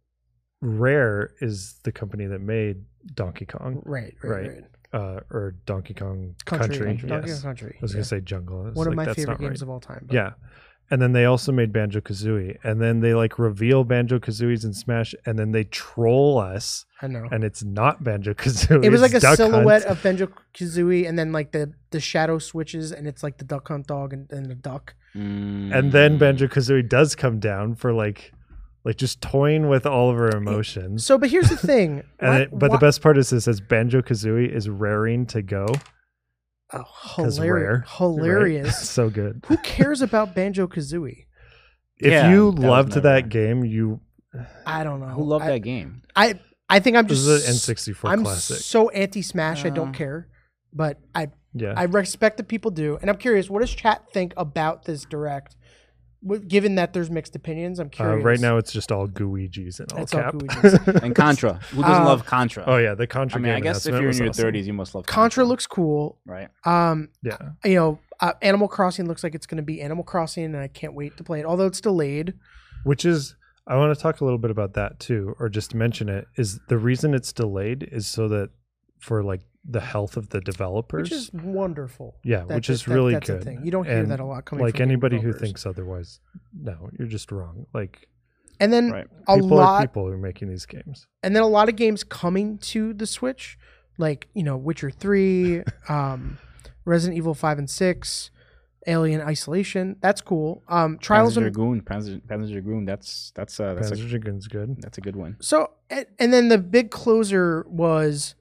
Rare is the company that made Donkey Kong. Right. Or Donkey Kong Country. Donkey Kong Country. I was going to say Jungle. One of my favorite games of all time. Yeah. And then they also made Banjo-Kazooie. And then they like reveal Banjo-Kazooies in Smash. And then they troll us. I know. And it's not Banjo-Kazooie. It was like a silhouette of Banjo-Kazooie. And then like the shadow switches. And it's like the Duck Hunt dog and the duck. And then Banjo-Kazooie does come down for like just toying with all of our emotions. So, but here's the thing. But the best part is it says Banjo-Kazooie is raring to go. Oh, hilarious. Right? So good. Who cares about Banjo-Kazooie? If you loved that game, I don't know. Who loved that game? I think I'm just... This is an N64 classic. I'm so anti-Smash, I don't care. But I respect that people do. And I'm curious, what does chat think about this Direct? Given that there's mixed opinions, I'm curious. Right now, it's just all Gooies in all cap. And Contra. Who doesn't love Contra? Oh, yeah, the Contra game. I guess if you're in your 30s, you must love Contra. Looks cool. Right. Yeah. You know, Animal Crossing looks like it's going to be Animal Crossing, and I can't wait to play it, although it's delayed. Which is, I want to talk a little bit about that, too, or just mention it, is the reason it's delayed is so that for, like, the health of the developers, which is wonderful. Yeah, which is really good. Thing. You don't hear that a lot coming like from anybody who thinks otherwise. No, you're just wrong. Like, and then people who are making these games, and then a lot of games coming to the Switch, like Witcher 3, Resident Evil 5 and 6, Alien Isolation. That's cool. Trials of Panzer Dragoon. That's Panzer Dragoon's good. That's a good one. So and then the big closer was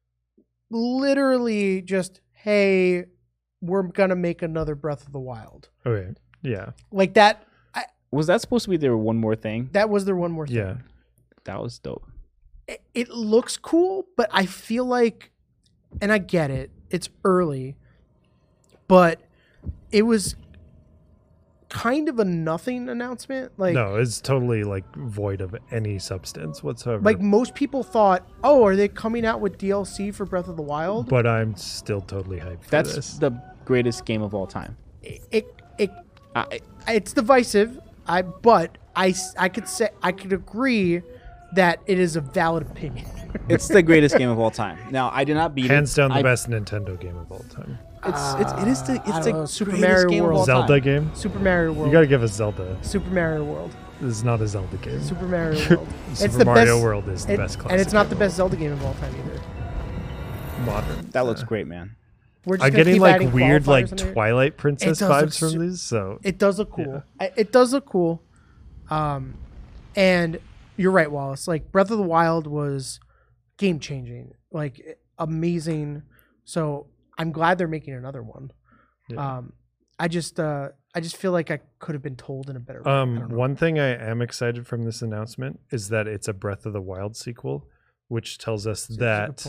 literally just, hey, we're gonna make another Breath of the Wild. Okay, yeah, like that. Was that supposed to be their one more thing? That was their one more thing. Yeah, that was dope. It looks cool, but I feel like, and I get it, it's early, but it was kind of a nothing announcement. Like, no, it's totally like void of any substance whatsoever. Like most people thought, oh, are they coming out with DLC for Breath of the Wild? But I'm still totally hyped. That's for this. The greatest game of all time. It's divisive. But I could agree that it is a valid opinion. It's the greatest game of all time. Now, I did not beat hands down the best Nintendo game of all time. It's the Super Mario game World. Zelda game? Super Mario World. You got to give us Zelda. Super Mario World. This is not a Zelda game. Super Mario World. Super Mario World is the best classic. And it's not the best Zelda game of all time either. Modern. That looks great, man. I'm getting like weird like Twilight Princess vibes from these. So it does look cool. Yeah. It does look cool. And you're right, Wallace. Like Breath of the Wild was game changing, like amazing. So I'm glad they're making another one. Yeah. I just feel like I could have been told in a better way. One thing I am excited from this announcement is that it's a Breath of the Wild sequel, which tells us that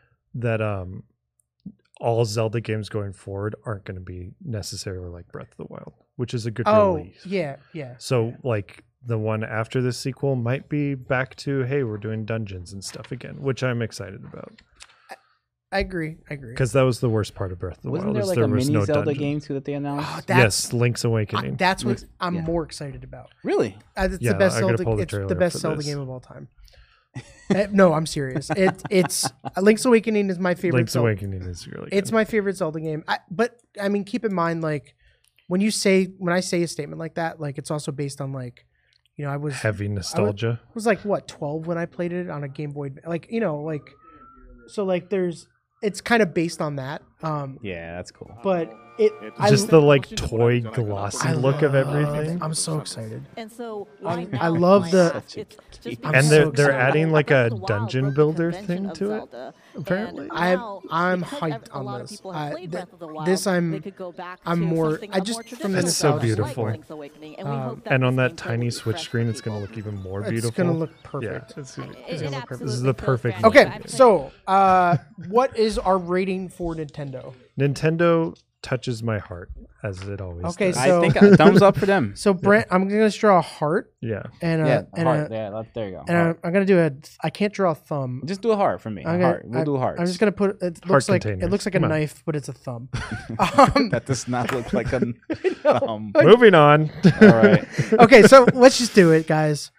all Zelda games going forward aren't going to be necessarily like Breath of the Wild, which is a good relief. Yeah. So like the one after this sequel might be back to, hey, we're doing dungeons and stuff again, which I'm excited about. I agree. Because that was the worst part of Breath of the Wild. Wasn't there like a mini Zelda game too that they announced? Yes, Link's Awakening. That's what I'm more excited about. Really? It's the best Zelda. It's the best Zelda game of all time. No, I'm serious. It's Link's Awakening is my favorite. Link's Awakening is really good. It's my favorite Zelda game. But I mean, keep in mind, like when I say a statement like that, like it's also based on like, you know, I was heavy nostalgia. I was like what 12 when I played it on a Game Boy. Like, you know, like so like it's kind of based on that. Yeah, that's cool. But the like toy glossy look of everything. I'm so excited. And so I love the and they're adding like a dungeon builder thing to it. Apparently, I'm hyped on this. I'm more. I just from the it's so beautiful. And on that tiny Switch screen, it's going to look even more beautiful. It's going to look perfect. Yeah, it's going to look perfect. This is the perfect. Okay, so what is our rating for Nintendo? Nintendo touches my heart as it always does. Okay, so I think thumbs up for them. So Brent, I'm gonna draw a heart. Yeah. And heart. There you go. And I'm gonna do I can't draw a thumb. Just do a heart for me. We'll do hearts. I'm just gonna put it looks like a knife, but it's a thumb. That does not look like a thumb. Moving on. All right. Okay, so let's just do it, guys.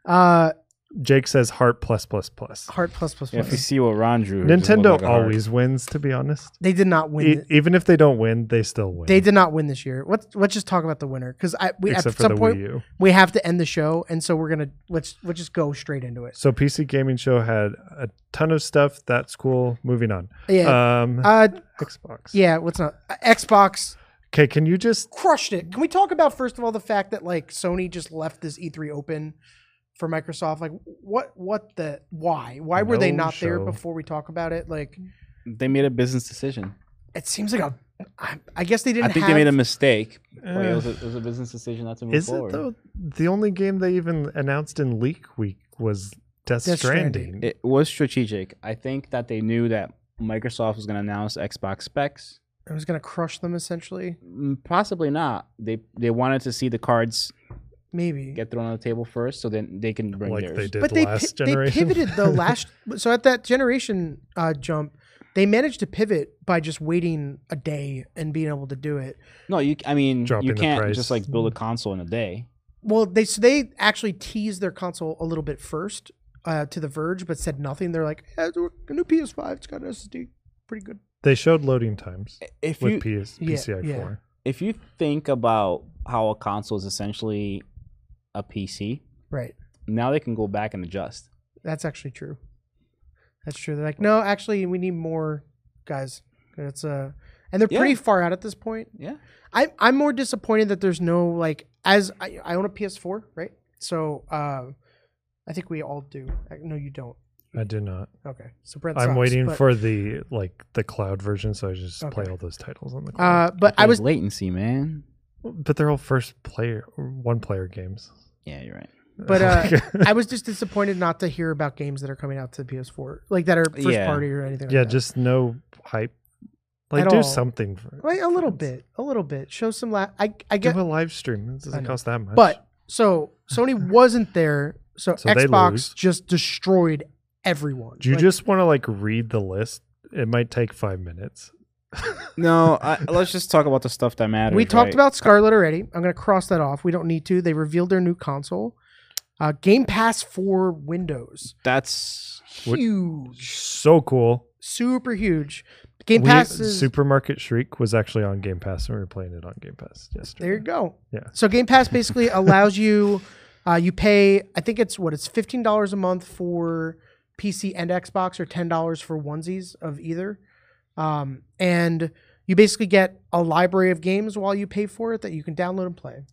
Jake says heart plus. Heart plus. Yeah, if you see what Ron drew, Nintendo always wins. To be honest, they did not win. Even if they don't win, they still win. They did not win this year. Let's just talk about the winner because at some point we have to end the show, and so we're gonna let's just go straight into it. So PC Gaming Show had a ton of stuff. That's cool. Moving on. Yeah. Xbox. Yeah. What's not Xbox? Okay, can you just crushed it? Can we talk about first of all the fact that like Sony just left this E3 open for Microsoft? Like why were they not there before we talk about it? Like they made a business decision. It seems like I guess they didn't. I think they made a mistake. It was a business decision not to move forward. Is it though? The only game they even announced in leak week was Death Stranding. It was strategic. I think that they knew that Microsoft was going to announce Xbox specs. It was going to crush them essentially. Possibly not. They wanted to see the cards. Maybe get thrown on the table first, so then they can bring theirs. They did last generation. They pivoted though so at that generation jump, they managed to pivot by just waiting a day and being able to do it. No, you can't just like build a console in a day. Well, they actually teased their console a little bit first to The Verge, but said nothing. They're like, a new PS5, it's got an SSD, pretty good. They showed loading times with PCI 4. If you think about how a console is essentially a PC, right? Now they can go back and adjust. That's actually true. That's true. They're like, no, actually, we need more guys. It's and they're pretty far out at this point. Yeah, I'm more disappointed that there's no like as I own a PS4, right? So I think we all do. No, you don't. I do not. Okay, so Brent I'm waiting for the cloud version, so I just play all those titles on the cloud. But I was latency, man. But they're all one player games. Yeah, you're right. But I was just disappointed not to hear about games that are coming out to PS4, like that are first party or anything. Yeah, like that. Just no hype. Like do something for it. Like a little bit. Show some I get do a live stream. It doesn't cost that much. But so Sony wasn't there, so Xbox just destroyed everyone. Do you just want to read the list? It might take 5 minutes. No, let's just talk about the stuff that matters. We talked about Scarlet already. I'm going to cross that off. We don't need to. They revealed their new console. Game Pass for Windows. That's huge. So cool. Super huge. Game Pass Supermarket Shriek was actually on Game Pass, and we were playing it on Game Pass yesterday. There you go. Yeah. So Game Pass basically allows you, you pay, I think it's $15 a month for PC and Xbox, or $10 for onesies of either. And you basically get a library of games while you pay for it that you can download and play.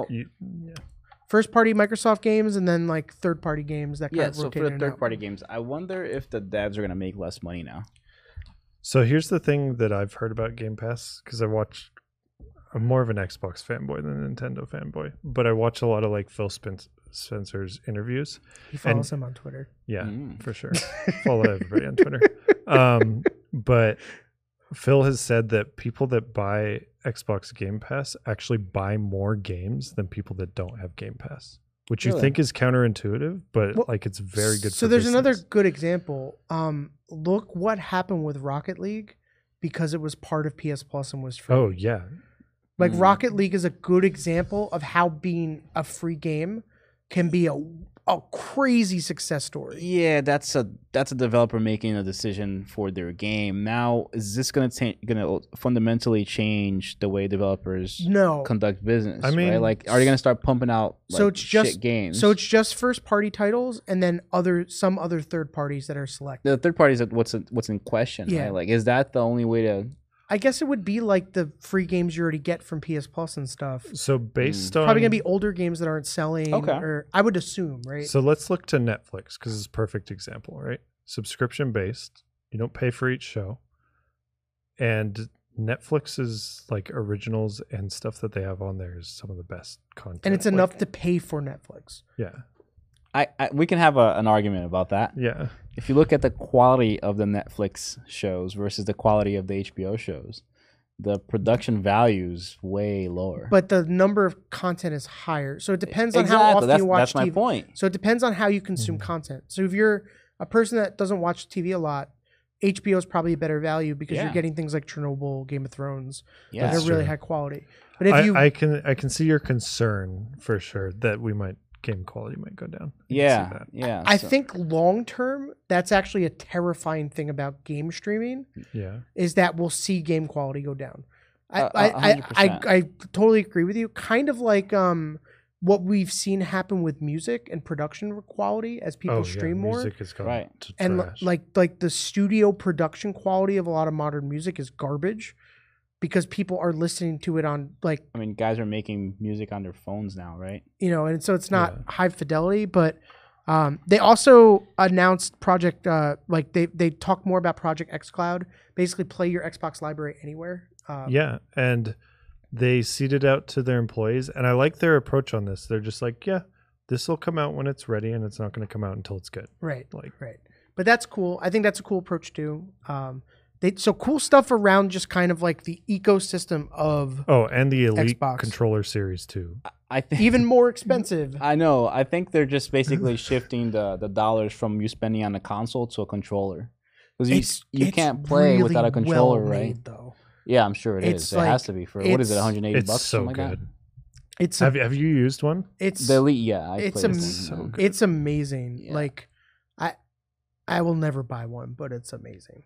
First party Microsoft games, and then third party games that kind of rotate. So for the third party games, I wonder if the devs are going to make less money now. So here's the thing that I've heard about Game Pass, because I'm more of an Xbox fanboy than a Nintendo fanboy, but I watch a lot of Phil Spencer's interviews. He follows him on Twitter. Yeah, for sure. Follow everybody on Twitter. But Phil has said that people that buy Xbox Game Pass actually buy more games than people that don't have Game Pass. which you think is counterintuitive, but like it's very good. So there's another good example. Look what happened with Rocket League because it was part of PS Plus and was free. Oh yeah. Like Rocket League is a good example of how being a free game can be a crazy success story. Yeah, that's a developer making a decision for their game. Now, is this gonna fundamentally change the way developers conduct business? I mean, right? Like, are they gonna start pumping out shit games? So it's just first party titles and then some other third parties that are selected. The third parties, what's in question? Yeah, right? Like, is that the only way to? I guess it would be like the free games you already get from PS Plus and stuff. So based on... Probably going to be older games that aren't selling. Okay. Or I would assume, right? So let's look to Netflix because it's a perfect example, right? Subscription based. You don't pay for each show. And Netflix's like originals and stuff that they have on there is some of the best content. And it's enough to pay for Netflix. Yeah. We can have an argument about that. Yeah. If you look at the quality of the Netflix shows versus the quality of the HBO shows, the production value is way lower. But the number of content is higher. So it depends on how often you watch TV. That's my point. So it depends on how you consume content. So if you're a person that doesn't watch TV a lot, HBO is probably a better value because you're getting things like Chernobyl, Game of Thrones. Yeah, they're really high quality. But if I can see your concern for sure that game quality might go down. I think long term, that's actually a terrifying thing about game streaming. Is that we'll see game quality go down. I totally agree with you. Kind of like what we've seen happen with music and production quality as people stream more. Music is going to and trash. like the studio production quality of a lot of modern music is garbage. Because people are listening to it on guys are making music on their phones now, right? And so it's not high fidelity, but they also announced Project they talk more about Project xCloud. Basically, play your Xbox library anywhere. And they seeded out to their employees, and I like their approach on this. They're just like, this will come out when it's ready, and it's not going to come out until it's good. Right. Right. But that's cool. I think that's a cool approach too. So cool stuff around just kind of like the ecosystem of and the Elite Xbox controller series too. I think even more expensive. I know. I think they're just basically shifting the dollars from you spending on a console to a controller because you can't play really without a controller, right? Though. Yeah, I'm sure it has to be for what is it, $180? It's so good. Like that? Have you used one? It's the Elite. Yeah, it's amazing. Yeah. Like I will never buy one, but it's amazing.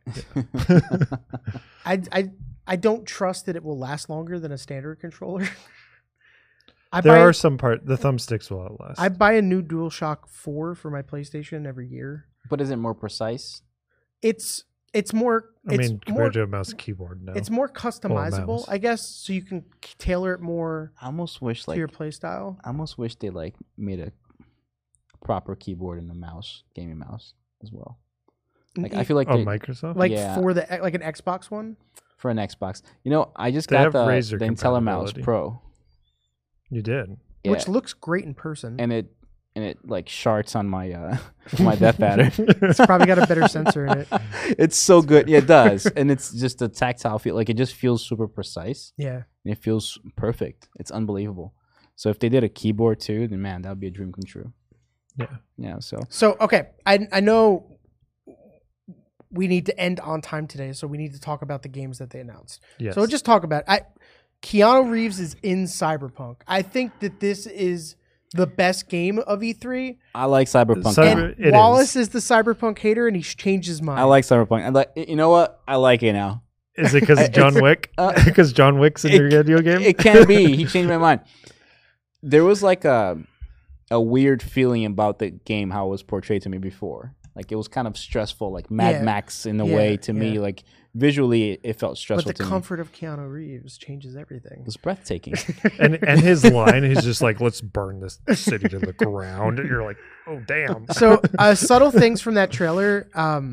I don't trust that it will last longer than a standard controller. There are some parts. The thumbsticks will outlast. I buy a new DualShock 4 for my PlayStation every year. But is it more precise? It's more. Compared to a mouse and keyboard, no. It's more customizable, I guess, so you can tailor it more. I almost wish to your play style. I almost wish they made a proper keyboard and a mouse, gaming mouse as well. I feel like Microsoft, for an Xbox one. For an Xbox, I just got the IntelliMouse Pro. You did, which looks great in person, and it sharts on my my DeathAdder. It's probably got a better sensor in it. It's so good, it does, and it's just a tactile feel. It just feels super precise. Yeah, and it feels perfect. It's unbelievable. So if they did a keyboard too, then man, that would be a dream come true. Yeah. So okay, I know. We need to end on time today, so we need to talk about the games that they announced. Yes. So we'll just talk about it. Keanu Reeves is in Cyberpunk. I think that this is the best game of E3. I like Cyberpunk. And Wallace is the Cyberpunk hater, and he's changed his mind. I like Cyberpunk. You know what? I like it now. Is it because John Wick? Because John Wick's in your video game? It can be. He changed my mind. There was a weird feeling about the game, how it was portrayed to me before. It was kind of stressful, like Mad Max in a way to me. Visually, it felt stressful. But the comfort of Keanu Reeves changes everything. It was breathtaking. and his line, he's just like, "Let's burn this city to the ground." And you're like, "Oh damn!" So subtle things from that trailer.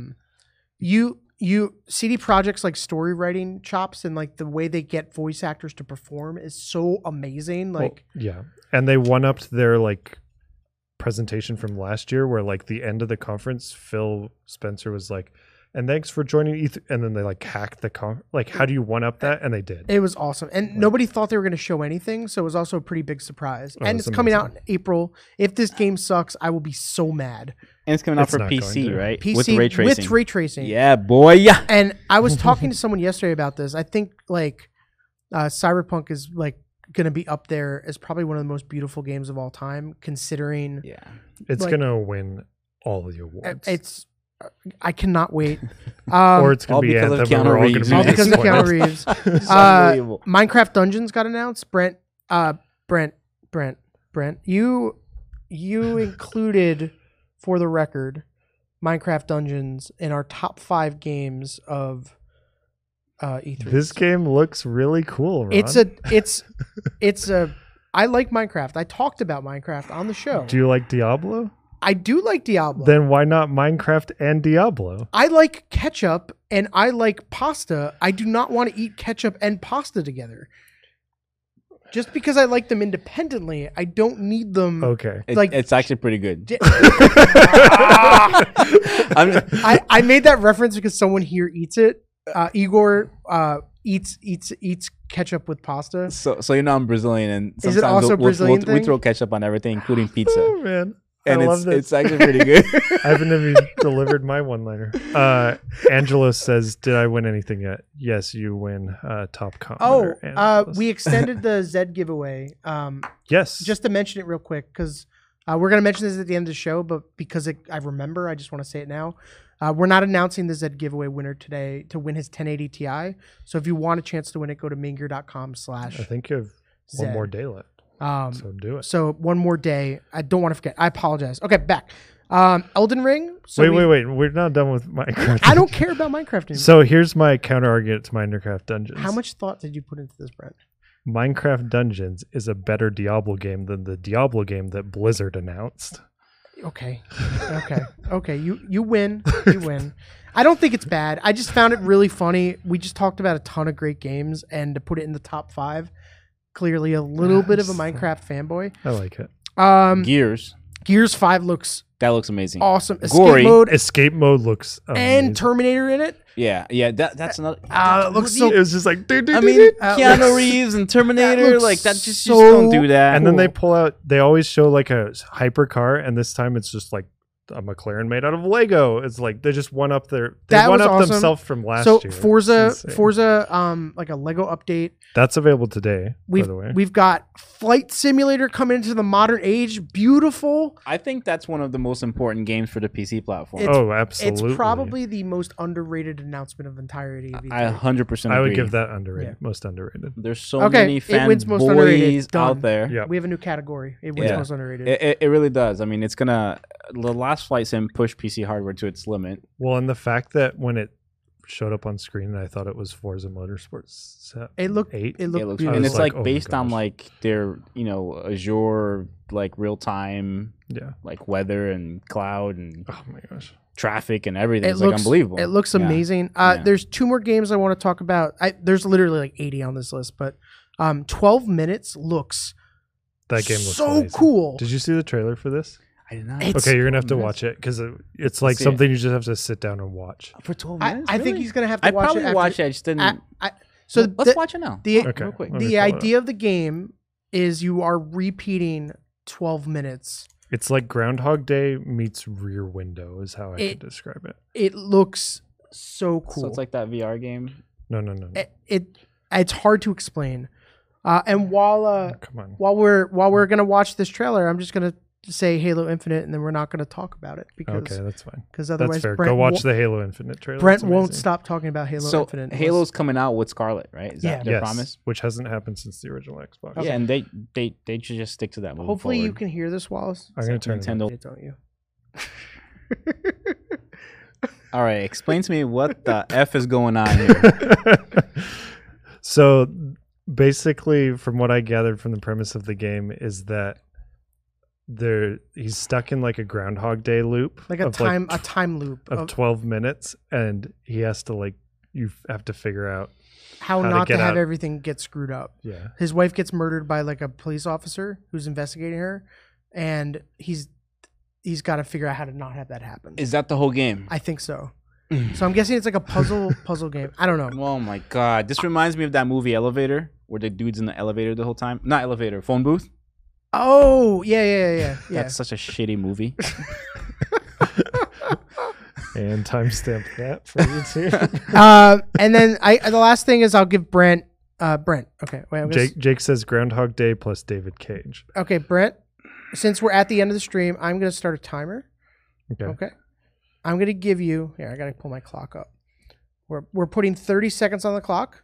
CD Projekt's story writing chops and the way they get voice actors to perform is so amazing. And they one-upped their presentation from last year where the end of the conference, Phil Spencer was like, and thanks for joining E3. And then they like hacked the like, how do you one up that? And they did. It was awesome. And nobody thought they were going to show anything. So it was also a pretty big surprise. And it's coming out in April. If this game sucks, I will be so mad. And it's coming out for PC, right? PC with ray tracing. With ray tracing. Yeah, boy. Yeah. And I was talking to someone yesterday about this. I think like Cyberpunk is like going to be up there as probably one of the most beautiful games of all time, considering. Yeah. It's like, going to win all the awards. I cannot wait. Or it's going to be Anthem. All because of Keanu Reeves. Minecraft Dungeons got announced. Brent, you included, for the record, Minecraft Dungeons in our top 5 games of E3. This game looks really cool, Ron. It's a. I like Minecraft. I talked about Minecraft on the show. Do you like Diablo? I do like Diablo. Then why not Minecraft and Diablo? I like ketchup and I like pasta. I do not want to eat ketchup and pasta together. Just because I like them independently, I don't need them. Okay. It's actually pretty good. I made that reference because someone here eats it. Igor eats ketchup with pasta. So you know I'm Brazilian, and sometimes is it also Brazilian we throw ketchup on everything, including pizza. Oh man. And it's actually pretty good. I haven't even delivered my one-liner. Angelo says, "Did I win anything yet?" Yes, you win top comment. We extended the Zed giveaway. Yes. Just to mention it real quick, because we're going to mention this at the end of the show, but because I remember, I just want to say it now. We're not announcing the Zed giveaway winner today to win his 1080 Ti. So if you want a chance to win it, go to Minger.com/ I think you have one more day left. So do it. So one more day. I don't want to forget. I apologize. Okay, back. Elden Ring. So wait. We're not done with Minecraft. I don't care about Minecraft anymore. So here's my counter argument to Minecraft Dungeons. How much thought did you put into this, Brent? Minecraft Dungeons is a better Diablo game than the Diablo game that Blizzard announced. Okay. You win. You win. I don't think it's bad. I just found it really funny. We just talked about a ton of great games, and to put it in the top 5. Clearly a little bit of a Minecraft fanboy. I like it. Gears 5 looks amazing. Awesome. Escape mode looks amazing. And Terminator in it. Yeah. That's another. It looks so. It was just like. I mean, Keanu Reeves and Terminator, like that. Just don't do that. And then they pull out. They always show like a hypercar, and this time it's just like a McLaren made out of Lego. It's like they just one up themselves from last year. So Forza, like a Lego update. That's available today, by the way. We've got Flight Simulator coming into the modern age. Beautiful. I think that's one of the most important games for the PC platform. Absolutely. It's probably the most underrated announcement of entirety of E3. I 100% agree. I would give that underrated. Yeah. Most underrated. There's so many fanboys out there. Yep. We have a new category. It wins most underrated. It really does. I mean, it's going to... The last Flight Sim pushed PC hardware to its limit. Well, and the fact that when it showed up on screen, I thought it was Forza Motorsports. It looked 8. It looked beautiful. And it's like based on like their, Azure like real time, like weather and cloud and traffic and everything. It's like unbelievable. It looks amazing. There's 2 more games I want to talk about. There's literally like 80 on this list, but 12 Minutes looks that game looks so amazing. Cool. Did you see the trailer for this? I did not. Okay, you're gonna have to watch it because it's like something you just have to sit down and watch for 12 minutes. I think he's gonna have to watch it. I probably watch it. I just didn't. Let's watch it now. Real quick. The idea of the game is you are repeating 12 minutes. It's like Groundhog Day meets Rear Window is how I could describe it. It looks so cool. So it's like that VR game. No. It's hard to explain. And while we're gonna watch this trailer, I'm just gonna say Halo Infinite, and then we're not going to talk about it because that's fine. Because otherwise, that's fair. Go watch the Halo Infinite trailer. Brent won't stop talking about Halo Infinite. So Halo's coming out with Scarlet, right? Is that their promise? Which hasn't happened since the original Xbox. Okay. Yeah, and they should just stick to that. Hopefully, you can hear this, Wallace. I'm going to turn Nintendo. Don't you? All right, explain to me what the F is going on here. So basically, from what I gathered from the premise of the game, is that he's stuck in like a Groundhog Day loop, like a time loop of 12 minutes, and he has to you have to figure out how not to have everything get screwed up. Yeah, his wife gets murdered by like a police officer who's investigating her, and he's got to figure out how to not have that happen. Is that the whole game? I think so. So I'm guessing it's like a puzzle game. I don't know. Oh my god, this reminds me of that movie Elevator, where the dude's in the elevator the whole time. Not elevator, phone booth. Oh yeah. That's such a shitty movie. And timestamp that for you too. And then the last thing is I'll give Brent. Okay. Wait, Jake says Groundhog Day plus David Cage. Okay, Brent. Since we're at the end of the stream, I'm gonna start a timer. Okay. I'm gonna give you. Here, I gotta pull my clock up. We're putting 30 seconds on the clock.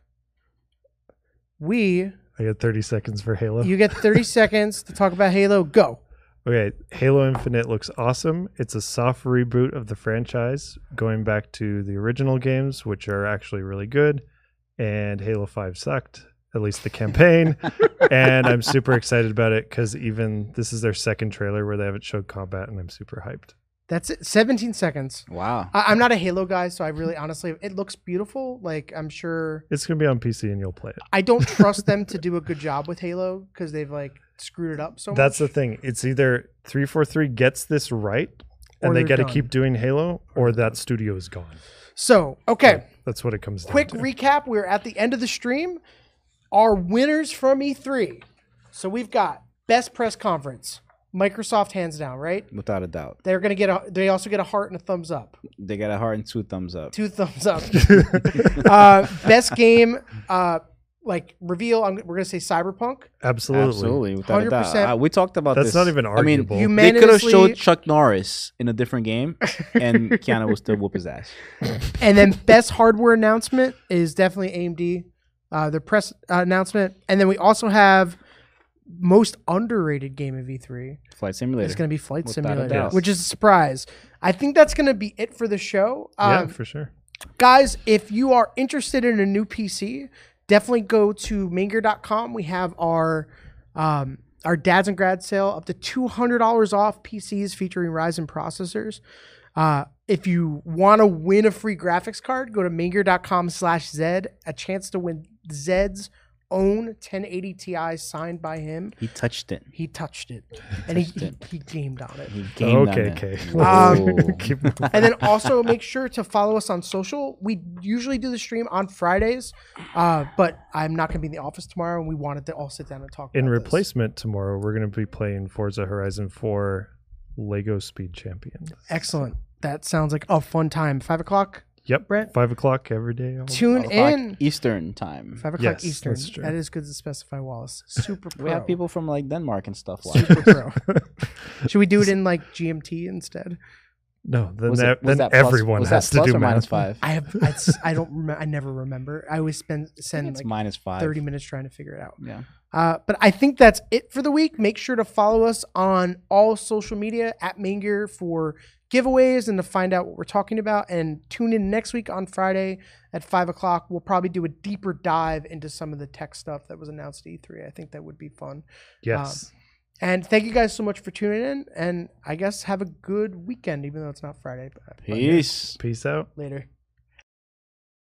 I got 30 seconds for Halo. You get 30 seconds to talk about Halo. Go. Okay, Halo Infinite looks awesome. It's a soft reboot of the franchise, going back to the original games, which are actually really good. And Halo 5 sucked, at least the campaign. And I'm super excited about it because even this is their second trailer where they haven't showed combat, and I'm super hyped. That's it. 17 seconds. Wow. I'm not a Halo guy, so I really, honestly, it looks beautiful. Like, I'm sure it's going to be on PC and you'll play it. I don't trust them to do a good job with Halo because they've like screwed it up so much. That's the thing. It's either 343 gets this right and they got to keep doing Halo, or that studio is gone. So, okay. Yeah, that's what it comes down to. Quick recap. We're at the end of the stream. Our winners from E3. So we've got Best Press Conference. Microsoft hands down, right? Without a doubt. They're gonna get they also get a heart and a thumbs up. They got a heart and 2 thumbs up. 2 thumbs up. Best game, like reveal. We're gonna say Cyberpunk. Absolutely, without 100%. A doubt. We talked about This. That's not even arguable. I mean, they could have showed Chuck Norris in a different game, and Keanu will still whoop his ass. And then best hardware announcement is definitely AMD. The press announcement, and then we also have most underrated game of E3. Flight Simulator. It's going to be Flight Simulator, which is a surprise. I think that's going to be it for the show. Yeah, for sure. Guys, if you are interested in a new PC, definitely go to Manger.com. We have our Dads and Grad sale, up to $200 off PCs featuring Ryzen processors. If you want to win a free graphics card, go to Manger.com/Zed. A chance to win Zed's own 1080 Ti signed by him. He touched it. And he gamed on it. He gamed on it. Okay. And then also make sure to follow us on social. We usually do the stream on Fridays, but I'm not going to be in the office tomorrow, and we wanted to all sit down and talk in replacement this. Tomorrow, we're going to be playing Forza Horizon 4 Lego Speed Champions. Excellent. That sounds like a fun time. 5 o'clock? Yep, Brent? 5 o'clock every day. Tune in Eastern time. 5 o'clock Eastern. That is good to specify, Wallace. Super pro. We have people from like Denmark and stuff. Super pro. Should we do it in like GMT instead? No, then everyone has to do -5. I never remember. I always spend like -5. 30 minutes trying to figure it out. Yeah. But I think that's it for the week. Make sure to follow us on all social media at Manger for giveaways and to find out what we're talking about. And tune in next week on Friday at 5 o'clock. We'll probably do a deeper dive into some of the tech stuff that was announced at E3. I think that would be fun. Yes. And thank you guys so much for tuning in. And I guess have a good weekend, even though it's not Friday. Peace. Peace out. Later.